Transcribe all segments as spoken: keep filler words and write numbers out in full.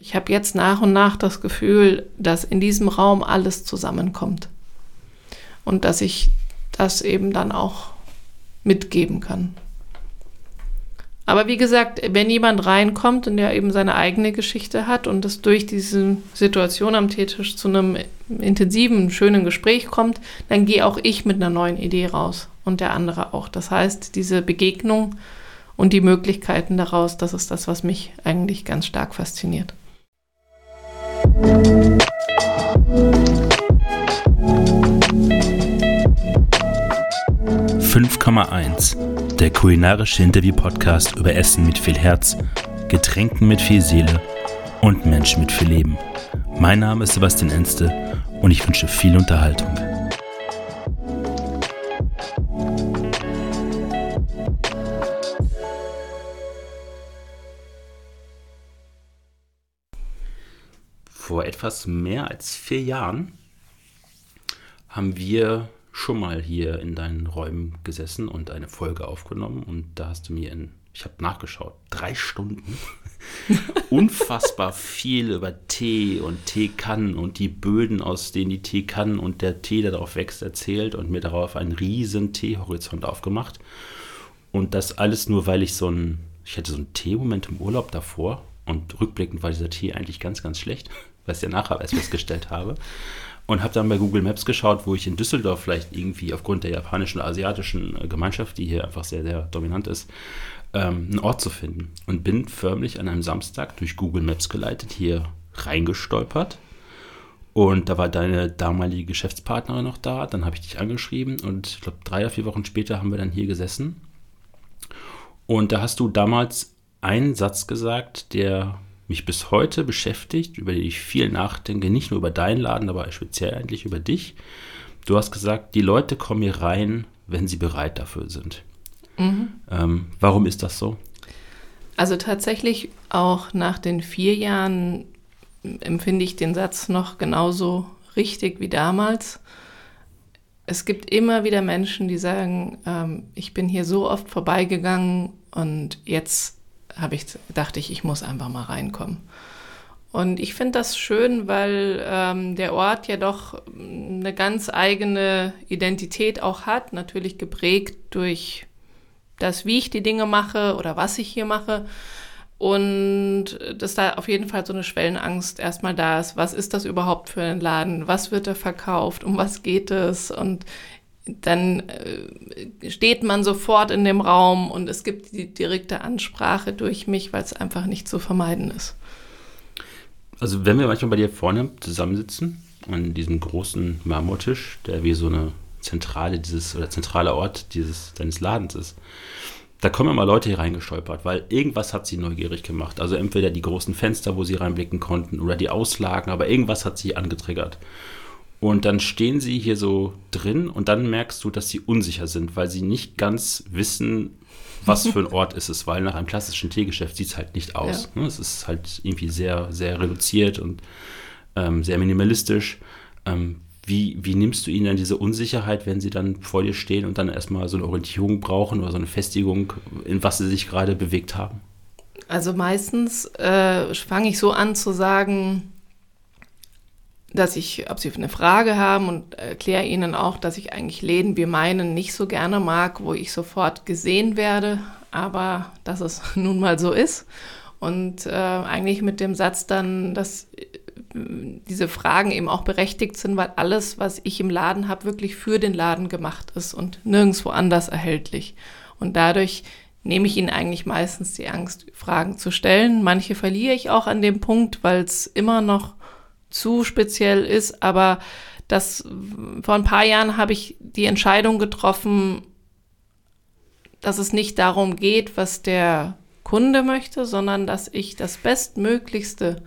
ich habe jetzt nach und nach das Gefühl, dass in diesem Raum alles zusammenkommt. Und dass ich das eben dann auch mitgeben kann. Aber wie gesagt, wenn jemand reinkommt und der eben seine eigene Geschichte hat und es durch diese Situation am Teetisch zu einem intensiven, schönen Gespräch kommt, dann gehe auch ich mit einer neuen Idee raus und der andere auch. Das heißt, diese Begegnung und die Möglichkeiten daraus, das ist das, was mich eigentlich ganz stark fasziniert. fünf Komma eins, der kulinarische Interview-Podcast über Essen mit viel Herz, Getränken mit viel Seele und Menschen mit viel Leben. Mein Name ist Sebastian Enste und ich wünsche viel Unterhaltung. Vor etwas mehr als vier Jahren haben wir schon mal hier in deinen Räumen gesessen und eine Folge aufgenommen und da hast du mir in, ich habe nachgeschaut, drei Stunden unfassbar viel über Tee und Teekannen und die Böden, aus denen die Teekannen und der Tee, der darauf wächst, erzählt und mir darauf einen riesen Teehorizont aufgemacht und das alles nur, weil ich so ein, ich hatte so einen Teemoment im Urlaub davor und rückblickend war dieser Tee eigentlich ganz, ganz schlecht, was ich ja nachher erst festgestellt habe. Und habe dann bei Google Maps geschaut, wo ich in Düsseldorf vielleicht irgendwie aufgrund der japanischen oder asiatischen Gemeinschaft, die hier einfach sehr, sehr dominant ist, ähm, einen Ort zu finden. Und bin förmlich an einem Samstag durch Google Maps geleitet hier reingestolpert. Und da war deine damalige Geschäftspartnerin noch da. Dann habe ich dich angeschrieben und ich glaube, drei oder vier Wochen später haben wir dann hier gesessen. Und da hast du damals einen Satz gesagt, der mich bis heute beschäftigt, über den ich viel nachdenke, nicht nur über deinen Laden, aber speziell eigentlich über dich. Du hast gesagt, die Leute kommen hier rein, wenn sie bereit dafür sind. Mhm. Ähm, warum ist das so? Also tatsächlich auch nach den vier Jahren empfinde ich den Satz noch genauso richtig wie damals. Es gibt immer wieder Menschen, die sagen, ähm, ich bin hier so oft vorbeigegangen und jetzt habe ich, dachte ich, ich muss einfach mal reinkommen. Und ich finde das schön, weil ähm, der Ort ja doch eine ganz eigene Identität auch hat, natürlich geprägt durch das, wie ich die Dinge mache oder was ich hier mache. Und dass da auf jeden Fall so eine Schwellenangst erstmal da ist. Was ist das überhaupt für ein Laden? Was wird da verkauft? Um was geht es? Und dann äh, steht man sofort in dem Raum und es gibt die direkte Ansprache durch mich, weil es einfach nicht zu vermeiden ist. Also wenn wir manchmal bei dir vorne zusammensitzen, an diesem großen Marmortisch, der wie so eine Zentrale dieses oder zentraler Ort dieses deines Ladens ist, da kommen immer Leute hier reingestolpert, weil irgendwas hat sie neugierig gemacht. Also entweder die großen Fenster, wo sie reinblicken konnten, oder die Auslagen, aber irgendwas hat sie angetriggert. Und dann stehen sie hier so drin und dann merkst du, dass sie unsicher sind, weil sie nicht ganz wissen, was für ein Ort ist es, weil nach einem klassischen Teegeschäft sieht es halt nicht aus. Ja. Es ist halt irgendwie sehr, sehr reduziert und ähm, sehr minimalistisch. Ähm, wie, wie nimmst du ihnen dann diese Unsicherheit, wenn sie dann vor dir stehen und dann erstmal so eine Orientierung brauchen oder so eine Festigung, in was sie sich gerade bewegt haben? Also meistens äh, fange ich so an zu sagen, dass ich, ob sie eine Frage haben und erkläre ihnen auch, dass ich eigentlich Läden wie meinen nicht so gerne mag, wo ich sofort gesehen werde, aber dass es nun mal so ist. Und äh, eigentlich mit dem Satz dann, dass äh, diese Fragen eben auch berechtigt sind, weil alles, was ich im Laden habe, wirklich für den Laden gemacht ist und nirgendwo anders erhältlich. Und dadurch nehme ich ihnen eigentlich meistens die Angst, Fragen zu stellen. Manche verliere ich auch an dem Punkt, weil es immer noch zu speziell ist, aber das vor ein paar Jahren habe ich die Entscheidung getroffen, dass es nicht darum geht, was der Kunde möchte, sondern dass ich das Bestmöglichste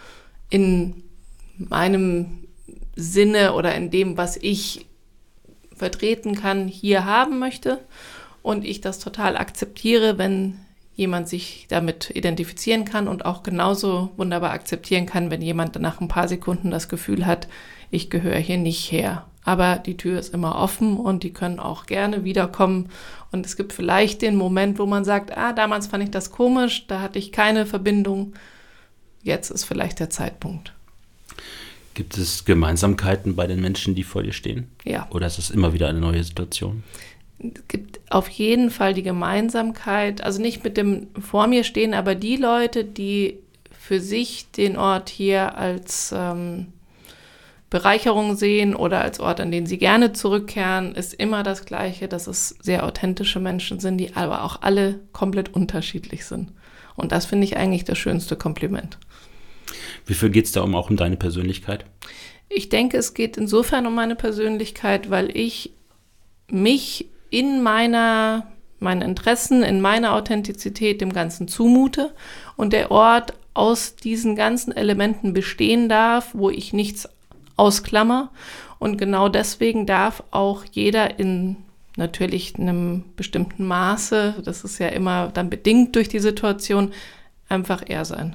in meinem Sinne oder in dem, was ich vertreten kann, hier haben möchte und ich das total akzeptiere, wenn jemand sich damit identifizieren kann und auch genauso wunderbar akzeptieren kann, wenn jemand nach ein paar Sekunden das Gefühl hat, ich gehöre hier nicht her. Aber die Tür ist immer offen und die können auch gerne wiederkommen. Und es gibt vielleicht den Moment, wo man sagt, ah, damals fand ich das komisch, da hatte ich keine Verbindung jetzt ist vielleicht der Zeitpunkt. Gibt es Gemeinsamkeiten bei den Menschen, die vor dir stehen? Ja. Oder ist es immer wieder eine neue Situation? Es gibt auf jeden Fall die Gemeinsamkeit, also nicht mit dem vor mir stehen, aber die Leute, die für sich den Ort hier als ähm, Bereicherung sehen oder als Ort, an den sie gerne zurückkehren, ist immer das Gleiche, dass es sehr authentische Menschen sind, die aber auch alle komplett unterschiedlich sind. Und das finde ich eigentlich das schönste Kompliment. Wie viel geht es da um auch um deine Persönlichkeit? Ich denke, es geht insofern um meine Persönlichkeit, weil ich mich in meiner, meinen Interessen, in meiner Authentizität dem Ganzen zumute und der Ort aus diesen ganzen Elementen bestehen darf, wo ich nichts ausklammer. Und genau deswegen darf auch jeder in natürlich einem bestimmten Maße, das ist ja immer dann bedingt durch die Situation, einfach er sein.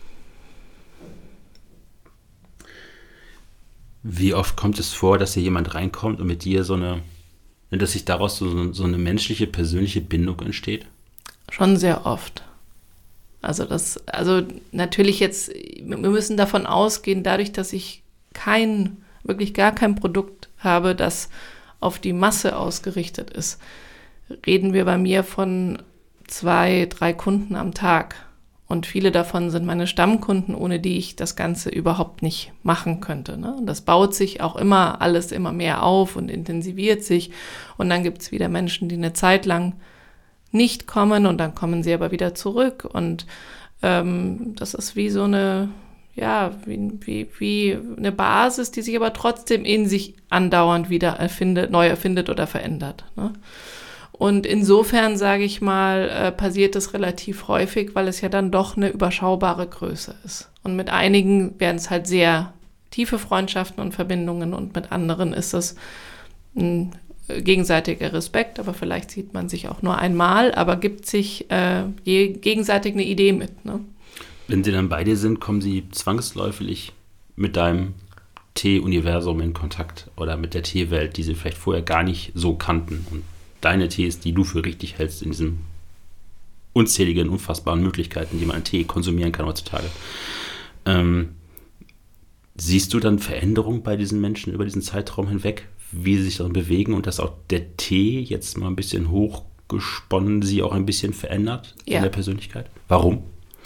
Wie oft kommt es vor, dass hier jemand reinkommt und mit dir so eine, dass sich daraus so, so eine menschliche, persönliche Bindung entsteht? Schon sehr oft. Also das, also natürlich jetzt, wir müssen davon ausgehen, dadurch, dass ich kein, wirklich gar kein Produkt habe, das auf die Masse ausgerichtet ist, reden wir bei mir von zwei, drei Kunden am Tag. Und viele davon sind meine Stammkunden, ohne die ich das Ganze überhaupt nicht machen könnte. Ne? Und das baut sich auch immer alles immer mehr auf und intensiviert sich. Und dann gibt es wieder Menschen, die eine Zeit lang nicht kommen und dann kommen sie aber wieder zurück. Und ähm, das ist wie so eine, ja, wie, wie, wie eine Basis, die sich aber trotzdem in sich andauernd wieder erfindet, neu erfindet oder verändert. Ne? Und insofern, sage ich mal, äh, passiert das relativ häufig, weil es ja dann doch eine überschaubare Größe ist. Und mit einigen werden es halt sehr tiefe Freundschaften und Verbindungen und mit anderen ist es ein gegenseitiger Respekt, aber vielleicht sieht man sich auch nur einmal, aber gibt sich äh, je, gegenseitig eine Idee mit. Ne? Wenn sie dann bei dir sind, kommen sie zwangsläufig mit deinem Tee-Universum in Kontakt oder mit der Teewelt, die sie vielleicht vorher gar nicht so kannten und deine Tees, die du für richtig hältst in diesen unzähligen, unfassbaren Möglichkeiten, die man an Tee konsumieren kann heutzutage. Ähm, siehst du dann Veränderungen bei diesen Menschen über diesen Zeitraum hinweg, wie sie sich darin bewegen und dass auch der Tee jetzt mal ein bisschen hochgesponnen sie auch ein bisschen verändert ja. in der Persönlichkeit? Warum?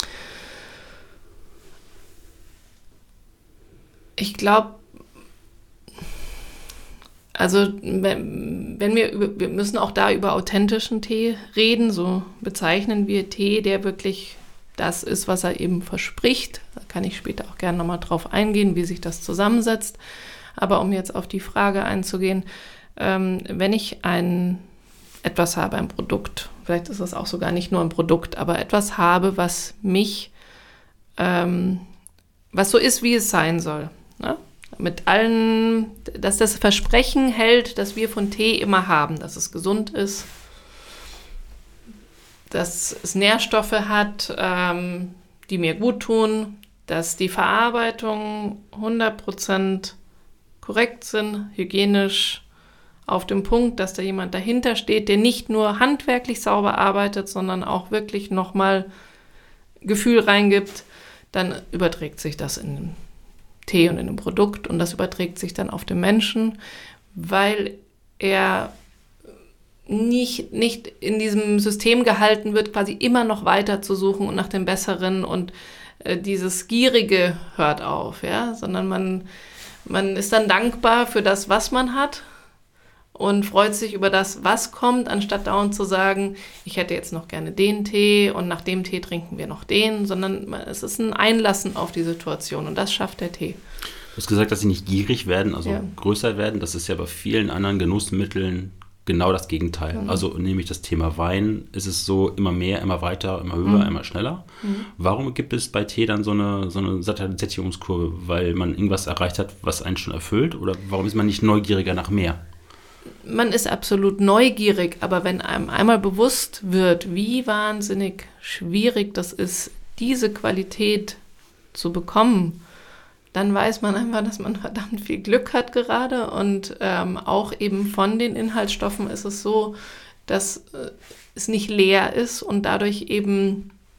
Ich glaube, also wenn, wenn wir, über, wir müssen auch da über authentischen Tee reden, so bezeichnen wir Tee, der wirklich das ist, was er eben verspricht. Da kann ich später auch gerne nochmal drauf eingehen, wie sich das zusammensetzt. Aber um jetzt auf die Frage einzugehen, ähm, wenn ich ein etwas habe, ein Produkt, vielleicht ist das auch sogar nicht nur ein Produkt, aber etwas habe, was mich, ähm, was so ist, wie es sein soll, ne? Mit allen, dass das Versprechen hält, das wir von Tee immer haben, dass es gesund ist, dass es Nährstoffe hat, ähm, die mir gut tun, dass die Verarbeitung hundert Prozent korrekt sind, hygienisch auf dem Punkt, dass da jemand dahinter steht, der nicht nur handwerklich sauber arbeitet, sondern auch wirklich nochmal Gefühl reingibt, dann überträgt sich das in den Tee und in dem Produkt und das überträgt sich dann auf den Menschen, weil er nicht, nicht in diesem System gehalten wird, quasi immer noch weiter zu suchen und nach dem Besseren und äh, dieses Gierige hört auf, ja, sondern man, man ist dann dankbar für das, was man hat und freut sich über das, was kommt, anstatt dauernd zu sagen, ich hätte jetzt noch gerne den Tee und nach dem Tee trinken wir noch den, sondern es ist ein Einlassen auf die Situation und das schafft der Tee. Du hast gesagt, dass sie nicht gierig werden, also ja. größer werden. Das ist ja bei vielen anderen Genussmitteln genau das Gegenteil. Mhm. Also nämlich das Thema Wein, ist es so immer mehr, immer weiter, immer höher, mhm. immer schneller. Mhm. Warum gibt es bei Tee dann so eine, so eine Sättigungskurve? Weil man irgendwas erreicht hat, was einen schon erfüllt? Oder warum ist man nicht neugieriger nach mehr? Man ist absolut neugierig, aber wenn einem einmal bewusst wird, wie wahnsinnig schwierig das ist, diese Qualität zu bekommen, dann weiß man einfach, dass man verdammt viel Glück hat gerade und ähm, auch eben von den Inhaltsstoffen ist es so, dass äh, es nicht leer ist und dadurch eben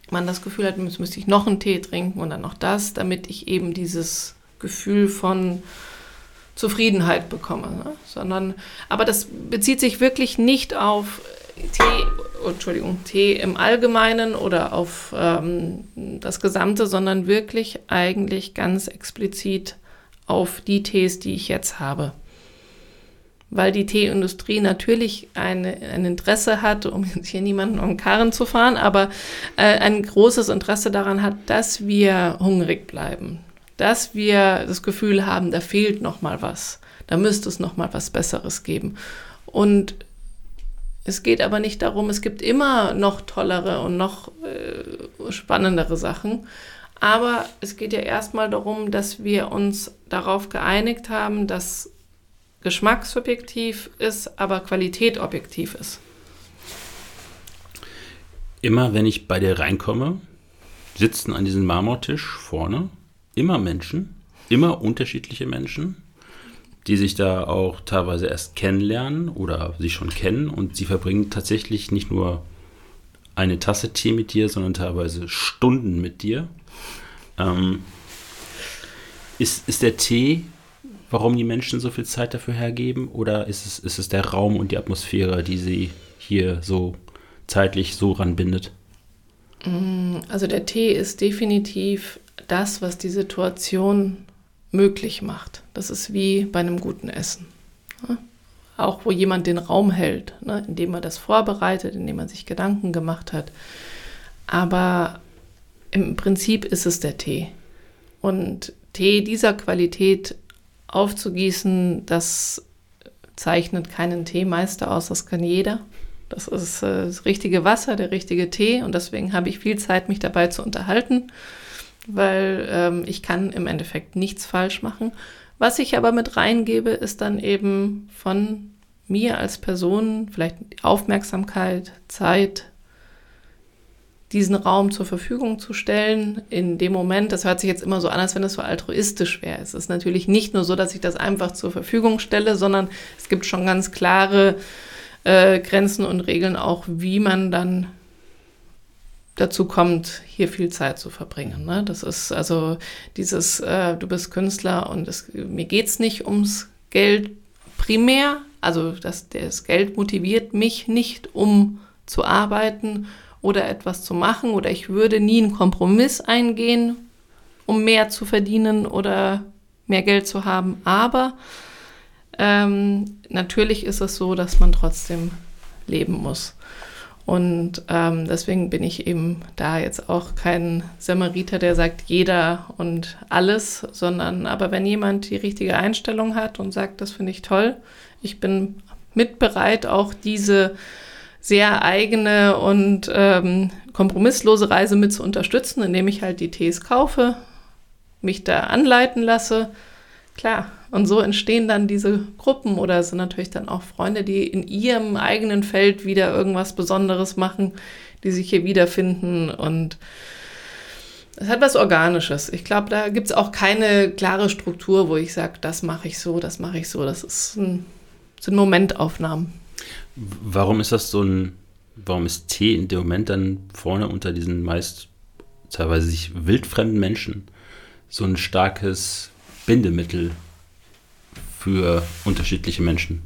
man das Gefühl hat, jetzt müsste ich noch einen Tee trinken und dann noch das, damit ich eben dieses Gefühl von Zufriedenheit bekomme. Ne? Sondern, aber das bezieht sich wirklich nicht auf Tee, oh, Entschuldigung, Tee im Allgemeinen oder auf ähm, das Gesamte, sondern wirklich eigentlich ganz explizit auf die Tees, die ich jetzt habe. Weil die Teeindustrie natürlich eine, ein Interesse hat, um jetzt hier niemanden um den Karren zu fahren, aber äh, ein großes Interesse daran hat, dass wir hungrig bleiben, dass wir das Gefühl haben, da fehlt noch mal was, da müsste es noch mal was Besseres geben. Und es geht aber nicht darum, es gibt immer noch tollere und noch äh, spannendere Sachen. Aber es geht ja erstmal darum, dass wir uns darauf geeinigt haben, dass Geschmack subjektiv ist, aber Qualität objektiv ist. Immer wenn ich bei dir reinkomme, sitzen an diesem Marmortisch vorne immer Menschen, immer unterschiedliche Menschen, die sich da auch teilweise erst kennenlernen oder sich schon kennen und sie verbringen tatsächlich nicht nur eine Tasse Tee mit dir, sondern teilweise Stunden mit dir. Ähm, ist, ist der Tee, warum die Menschen so viel Zeit dafür hergeben, oder ist es, ist es der Raum und die Atmosphäre, die sie hier so zeitlich so ranbindet? Also der Tee ist definitiv das, was die Situation möglich macht. Das ist wie bei einem guten Essen. Ja? Auch wo jemand den Raum hält, ne? Indem er das vorbereitet, indem er sich Gedanken gemacht hat. Aber im Prinzip ist es der Tee. Und Tee dieser Qualität aufzugießen, das zeichnet keinen Teemeister aus, das kann jeder. Das ist äh, das richtige Wasser, der richtige Tee, und deswegen habe ich viel Zeit, mich dabei zu unterhalten, weil ähm, ich kann im Endeffekt nichts falsch machen. Was ich aber mit reingebe, ist dann eben von mir als Person vielleicht Aufmerksamkeit, Zeit, diesen Raum zur Verfügung zu stellen in dem Moment. Das hört sich jetzt immer so an, als wenn es so altruistisch wäre. Es ist natürlich nicht nur so, dass ich das einfach zur Verfügung stelle, sondern es gibt schon ganz klare äh, Grenzen und Regeln auch, wie man dann dazu kommt, hier viel Zeit zu verbringen. Ne? Das ist also dieses, äh, du bist Künstler und es, mir geht es nicht ums Geld primär, also das, das Geld motiviert mich nicht, um zu arbeiten oder etwas zu machen, oder ich würde nie einen Kompromiss eingehen, um mehr zu verdienen oder mehr Geld zu haben. Aber ähm, natürlich ist es so, dass man trotzdem leben muss. Und ähm, deswegen bin ich eben da jetzt auch kein Samariter, der sagt jeder und alles, sondern aber wenn jemand die richtige Einstellung hat und sagt, das finde ich toll, ich bin mit bereit, auch diese sehr eigene und ähm, kompromisslose Reise mit zu unterstützen, indem ich halt die Tees kaufe, mich da anleiten lasse. Klar, und so entstehen dann diese Gruppen, oder es sind natürlich dann auch Freunde, die in ihrem eigenen Feld wieder irgendwas Besonderes machen, die sich hier wiederfinden, und es hat was Organisches. Ich glaube, da gibt es auch keine klare Struktur, wo ich sage, das mache ich so, das mache ich so. Das ist ein, sind Momentaufnahmen. Warum ist das so ein, warum ist Tee in dem Moment dann vorne unter diesen meist teilweise sich wildfremden Menschen so ein starkes Bindemittel für unterschiedliche Menschen?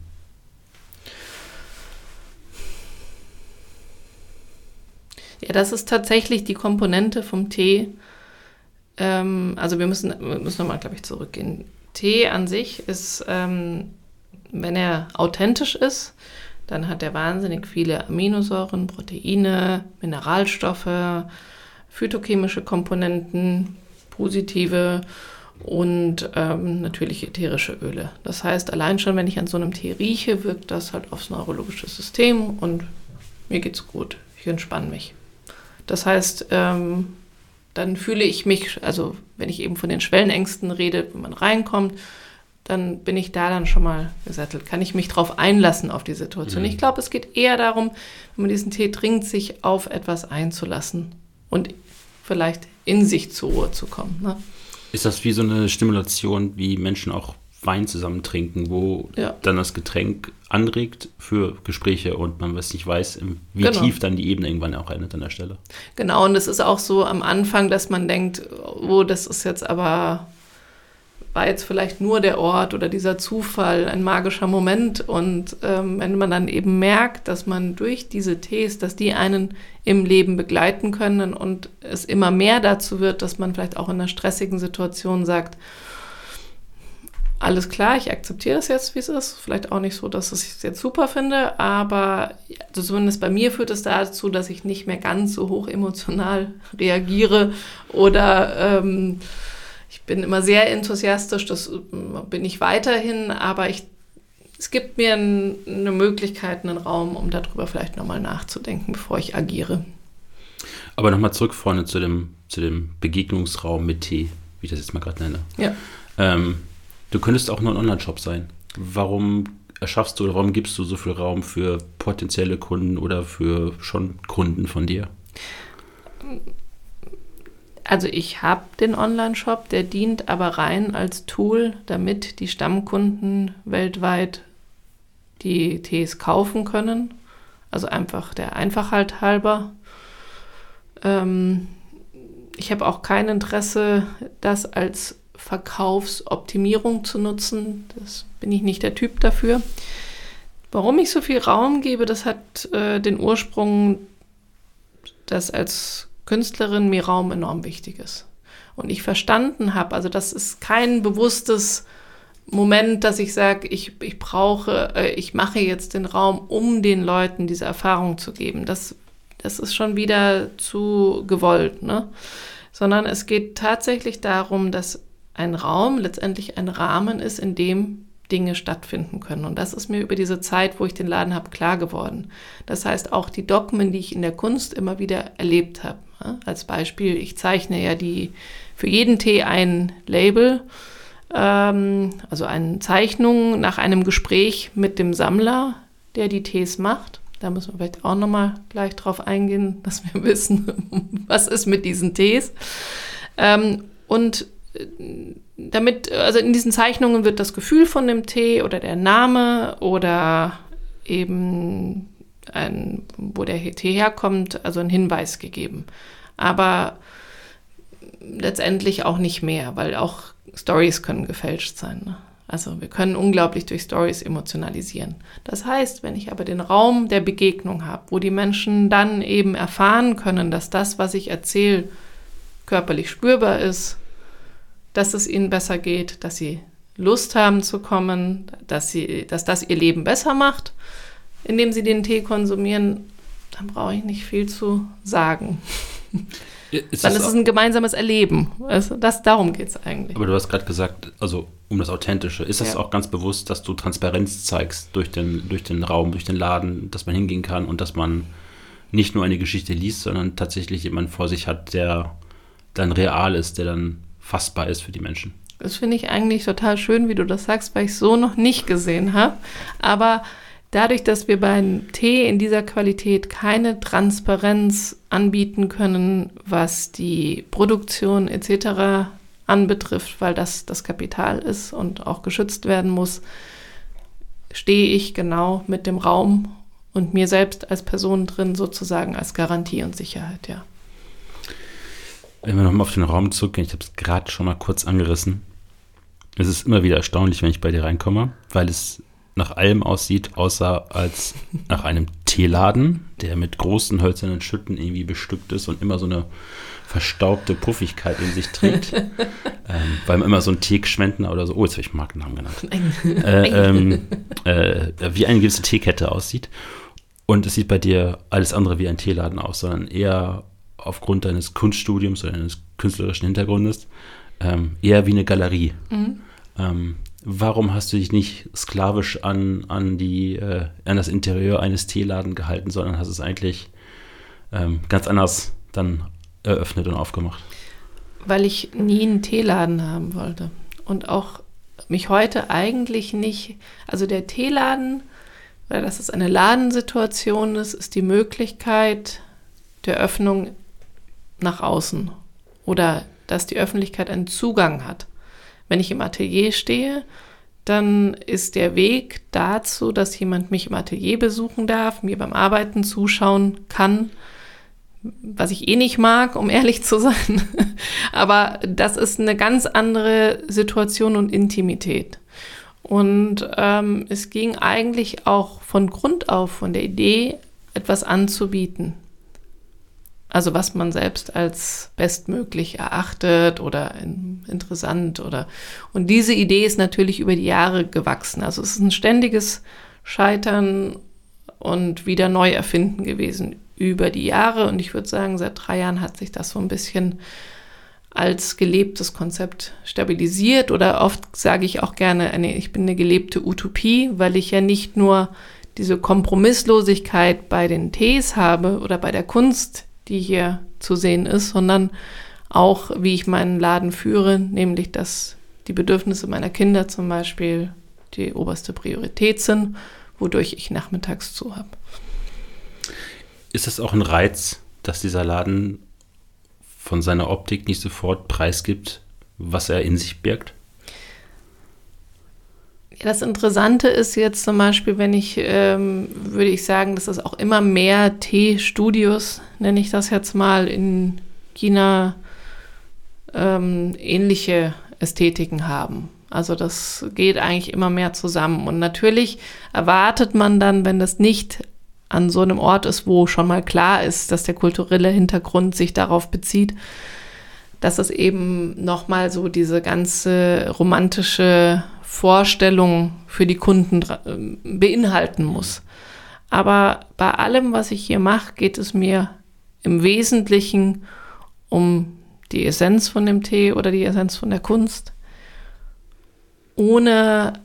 Ja, das ist tatsächlich die Komponente vom Tee. Ähm, also wir müssen, wir müssen nochmal, glaube ich, zurückgehen. Tee an sich ist, ähm, wenn er authentisch ist, dann hat er wahnsinnig viele Aminosäuren, Proteine, Mineralstoffe, phytochemische Komponenten, positive und ähm, natürlich ätherische Öle. Das heißt, allein schon, wenn ich an so einem Tee rieche, wirkt das halt aufs neurologische System und mir geht's gut, ich entspanne mich. Das heißt, ähm, dann fühle ich mich, also wenn ich eben von den Schwellenängsten rede, wenn man reinkommt, dann bin ich da dann schon mal gesettelt. Kann ich mich drauf einlassen auf die Situation? Mhm. Ich glaube, es geht eher darum, wenn man diesen Tee trinkt, sich auf etwas einzulassen und vielleicht in sich zur Ruhe zu kommen. Ne? Ist das wie so eine Stimulation, wie Menschen auch Wein zusammen trinken, wo ja. dann das Getränk anregt für Gespräche und man was nicht weiß, wie genau. tief dann die Ebene irgendwann auch endet an der Stelle. Genau, und es ist auch so am Anfang, dass man denkt, oh, das ist jetzt aber, war jetzt vielleicht nur der Ort oder dieser Zufall, ein magischer Moment. Und ähm, wenn man dann eben merkt, dass man durch diese Tees, dass die einen im Leben begleiten können und es immer mehr dazu wird, dass man vielleicht auch in einer stressigen Situation sagt, alles klar, ich akzeptiere das jetzt, wie es ist. Vielleicht auch nicht so, dass ich es jetzt super finde, aber also zumindest bei mir führt es dazu, dass ich nicht mehr ganz so hoch emotional reagiere oder ähm, ich bin immer sehr enthusiastisch, das bin ich weiterhin, aber ich, es gibt mir ein, eine Möglichkeit, einen Raum, um darüber vielleicht nochmal nachzudenken, bevor ich agiere. Aber nochmal zurück vorne zu dem, zu dem Begegnungsraum mit Tee, wie ich das jetzt mal gerade nenne. Ja. Ähm, Du könntest auch nur ein Online-Shop sein. Warum erschaffst du oder warum gibst du so viel Raum für potenzielle Kunden oder für schon Kunden von dir? Also ich habe den Online-Shop, der dient aber rein als Tool, damit die Stammkunden weltweit die Tees kaufen können. Also einfach der Einfachheit halber. Ähm, ich habe auch kein Interesse, das als Verkaufsoptimierung zu nutzen. Das bin ich nicht der Typ dafür. Warum ich so viel Raum gebe, das hat äh, den Ursprung, dass als Künstlerin mir Raum enorm wichtig ist. Und ich verstanden habe, also das ist kein bewusstes Moment, dass ich sage, ich, ich brauche, äh, ich mache jetzt den Raum, um den Leuten diese Erfahrung zu geben. Das, das ist schon wieder zu gewollt, ne? Sondern es geht tatsächlich darum, dass ein Raum letztendlich ein Rahmen ist, in dem Dinge stattfinden können. Und das ist mir über diese Zeit, wo ich den Laden habe, klar geworden. Das heißt, auch die Dogmen, die ich in der Kunst immer wieder erlebt habe. Ja, als Beispiel, ich zeichne ja die für jeden Tee ein Label, ähm, also eine Zeichnung nach einem Gespräch mit dem Sammler, der die Tees macht. Da müssen wir vielleicht auch nochmal gleich drauf eingehen, dass wir wissen, was ist mit diesen Tees. Ähm, und damit, also in diesen Zeichnungen wird das Gefühl von dem Tee oder der Name oder eben ein, wo der Tee herkommt, also ein Hinweis gegeben. Aber letztendlich auch nicht mehr, weil auch Storys können gefälscht sein. Ne? Also wir können unglaublich durch Storys emotionalisieren. Das heißt, wenn ich aber den Raum der Begegnung habe, wo die Menschen dann eben erfahren können, dass das, was ich erzähle, körperlich spürbar ist, dass es ihnen besser geht, dass sie Lust haben zu kommen, dass, sie, dass das ihr Leben besser macht, indem sie den Tee konsumieren, dann brauche ich nicht viel zu sagen. Ist dann ist es ein gemeinsames Erleben. Also das, darum geht es eigentlich. Aber du hast gerade gesagt, also um das Authentische. Ist das ja. auch ganz bewusst, dass du Transparenz zeigst durch den, durch den Raum, durch den Laden, dass man hingehen kann und dass man nicht nur eine Geschichte liest, sondern tatsächlich jemanden vor sich hat, der dann real ist, der dann fassbar ist für die Menschen. Das finde ich eigentlich total schön, wie du das sagst, weil ich es so noch nicht gesehen habe. Aber dadurch, dass wir beim Tee in dieser Qualität keine Transparenz anbieten können, was die Produktion et cetera anbetrifft, weil das das Kapital ist und auch geschützt werden muss, stehe ich genau mit dem Raum und mir selbst als Person drin sozusagen als Garantie und Sicherheit, ja. Wenn wir nochmal auf den Raum zurückgehen, ich habe es gerade schon mal kurz angerissen. Es ist immer wieder erstaunlich, wenn ich bei dir reinkomme, weil es nach allem aussieht, außer als nach einem Teeladen, der mit großen hölzernen Schütten irgendwie bestückt ist und immer so eine verstaubte Puffigkeit in sich trägt. ähm, weil man immer so ein Teegeschwendner oder so, oh, jetzt habe ich Markennamen genannt, äh, ähm, äh, wie eine gewisse Teekette aussieht. Und es sieht bei dir alles andere wie ein Teeladen aus, sondern eher aufgrund deines Kunststudiums oder deines künstlerischen Hintergrundes ähm, eher wie eine Galerie. Mhm. Ähm, warum hast du dich nicht sklavisch an, an, die, äh, an das Interieur eines Teeladen gehalten, sondern hast es eigentlich ähm, ganz anders dann eröffnet und aufgemacht? Weil ich nie einen Teeladen haben wollte und auch mich heute eigentlich nicht, also der Teeladen, weil das ist eine Ladensituation ist, ist die Möglichkeit der Öffnung nach außen oder dass die Öffentlichkeit einen Zugang hat. Wenn ich im Atelier stehe, dann ist der Weg dazu, dass jemand mich im Atelier besuchen darf, mir beim Arbeiten zuschauen kann, was ich eh nicht mag, um ehrlich zu sein. Aber das ist eine ganz andere Situation und Intimität. Und ähm, es ging eigentlich auch von Grund auf, von der Idee, etwas anzubieten. Also was man selbst als bestmöglich erachtet oder in, interessant oder und diese Idee ist natürlich über die Jahre gewachsen. Also es ist ein ständiges Scheitern und wieder neu erfinden gewesen über die Jahre. Und ich würde sagen, seit drei Jahren hat sich das so ein bisschen als gelebtes Konzept stabilisiert. Oder oft sage ich auch gerne, nee, ich bin eine gelebte Utopie, weil ich ja nicht nur diese Kompromisslosigkeit bei den Tees habe oder bei der Kunst, die hier zu sehen ist, sondern auch, wie ich meinen Laden führe, nämlich, dass die Bedürfnisse meiner Kinder zum Beispiel die oberste Priorität sind, wodurch ich nachmittags zu habe. Ist das auch ein Reiz, dass dieser Laden von seiner Optik nicht sofort preisgibt, was er in sich birgt? Das Interessante ist jetzt zum Beispiel, wenn ich, ähm, würde ich sagen, dass es auch immer mehr Teestudios, nenne ich das jetzt mal, in China ähm, ähnliche Ästhetiken haben. Also das geht eigentlich immer mehr zusammen. Und natürlich erwartet man dann, wenn das nicht an so einem Ort ist, wo schon mal klar ist, dass der kulturelle Hintergrund sich darauf bezieht, dass es eben nochmal so diese ganze romantische Vorstellung für die Kunden beinhalten muss. Aber bei allem, was ich hier mache, geht es mir im Wesentlichen um die Essenz von dem Tee oder die Essenz von der Kunst, ohne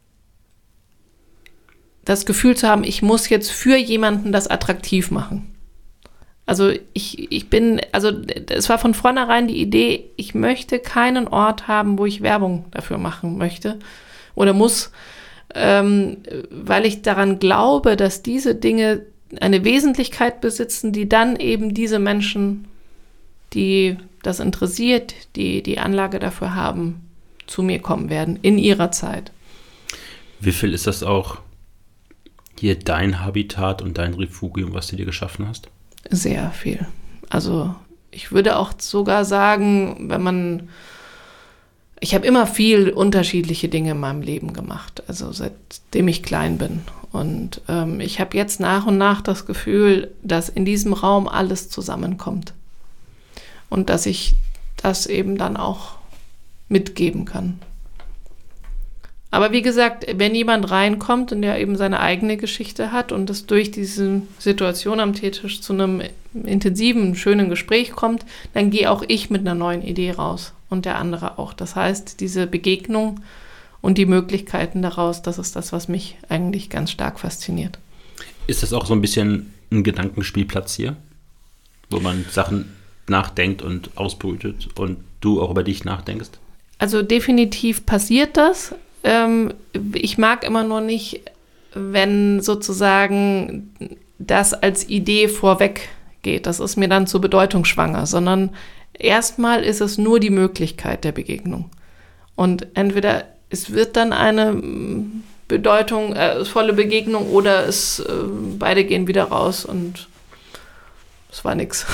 das Gefühl zu haben, ich muss jetzt für jemanden das attraktiv machen. Also ich, ich bin, also es war von vornherein die Idee, ich möchte keinen Ort haben, wo ich Werbung dafür machen möchte oder muss, ähm, weil ich daran glaube, dass diese Dinge eine Wesentlichkeit besitzen, die dann eben diese Menschen, die das interessiert, die die Anlage dafür haben, zu mir kommen werden, in ihrer Zeit. Wie viel ist das auch hier dein Habitat und dein Refugium, was du dir geschaffen hast? Sehr viel. Also ich würde auch sogar sagen, wenn man, ich habe immer viel unterschiedliche Dinge in meinem Leben gemacht, also seitdem ich klein bin. Und ähm, ich habe jetzt nach und nach das Gefühl, dass in diesem Raum alles zusammenkommt. Und dass ich das eben dann auch mitgeben kann. Aber wie gesagt, wenn jemand reinkommt und der eben seine eigene Geschichte hat und es durch diese Situation am Teetisch zu einem intensiven, schönen Gespräch kommt, dann gehe auch ich mit einer neuen Idee raus und der andere auch. Das heißt, diese Begegnung und die Möglichkeiten daraus, das ist das, was mich eigentlich ganz stark fasziniert. Ist das auch so ein bisschen ein Gedankenspielplatz hier, wo man Sachen nachdenkt und ausbrütet und du auch über dich nachdenkst? Also definitiv passiert das. Ich mag immer nur nicht, wenn sozusagen das als Idee vorweg geht. Das ist mir dann zu bedeutungsschwanger, sondern erstmal ist es nur die Möglichkeit der Begegnung. Und entweder es wird dann eine bedeutungsvolle Begegnung oder es äh, beide gehen wieder raus und es war nix.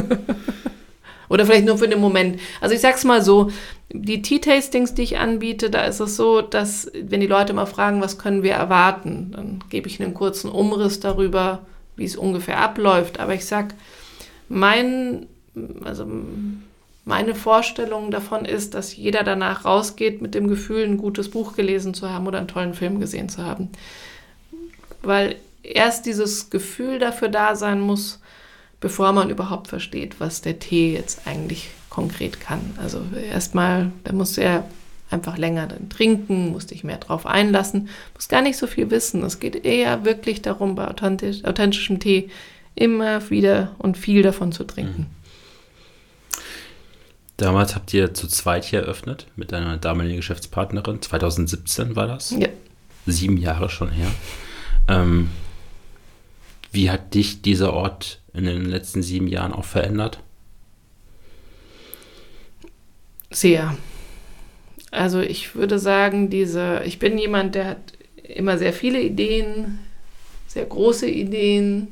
Oder vielleicht nur für den Moment. Also ich sag's mal so, die Tea-Tastings, die ich anbiete, da ist es so, dass, wenn die Leute mal fragen, was können wir erwarten, dann gebe ich einen kurzen Umriss darüber, wie es ungefähr abläuft. Aber ich sag, mein, also meine Vorstellung davon ist, dass jeder danach rausgeht mit dem Gefühl, ein gutes Buch gelesen zu haben oder einen tollen Film gesehen zu haben. Weil erst dieses Gefühl dafür da sein muss, bevor man überhaupt versteht, was der Tee jetzt eigentlich konkret kann. Also erstmal, da musst du ja einfach länger dann trinken, musst dich mehr drauf einlassen, musst gar nicht so viel wissen. Es geht eher wirklich darum, bei authentisch, authentischem Tee immer wieder und viel davon zu trinken. Damals habt ihr zu zweit hier eröffnet mit deiner damaligen Geschäftspartnerin. zwanzig siebzehn war das? Ja. Sieben Jahre schon her. Ähm, wie hat dich dieser Ort in den letzten sieben Jahren auch verändert? Sehr. Also ich würde sagen, diese, ich bin jemand, der hat immer sehr viele Ideen, sehr große Ideen,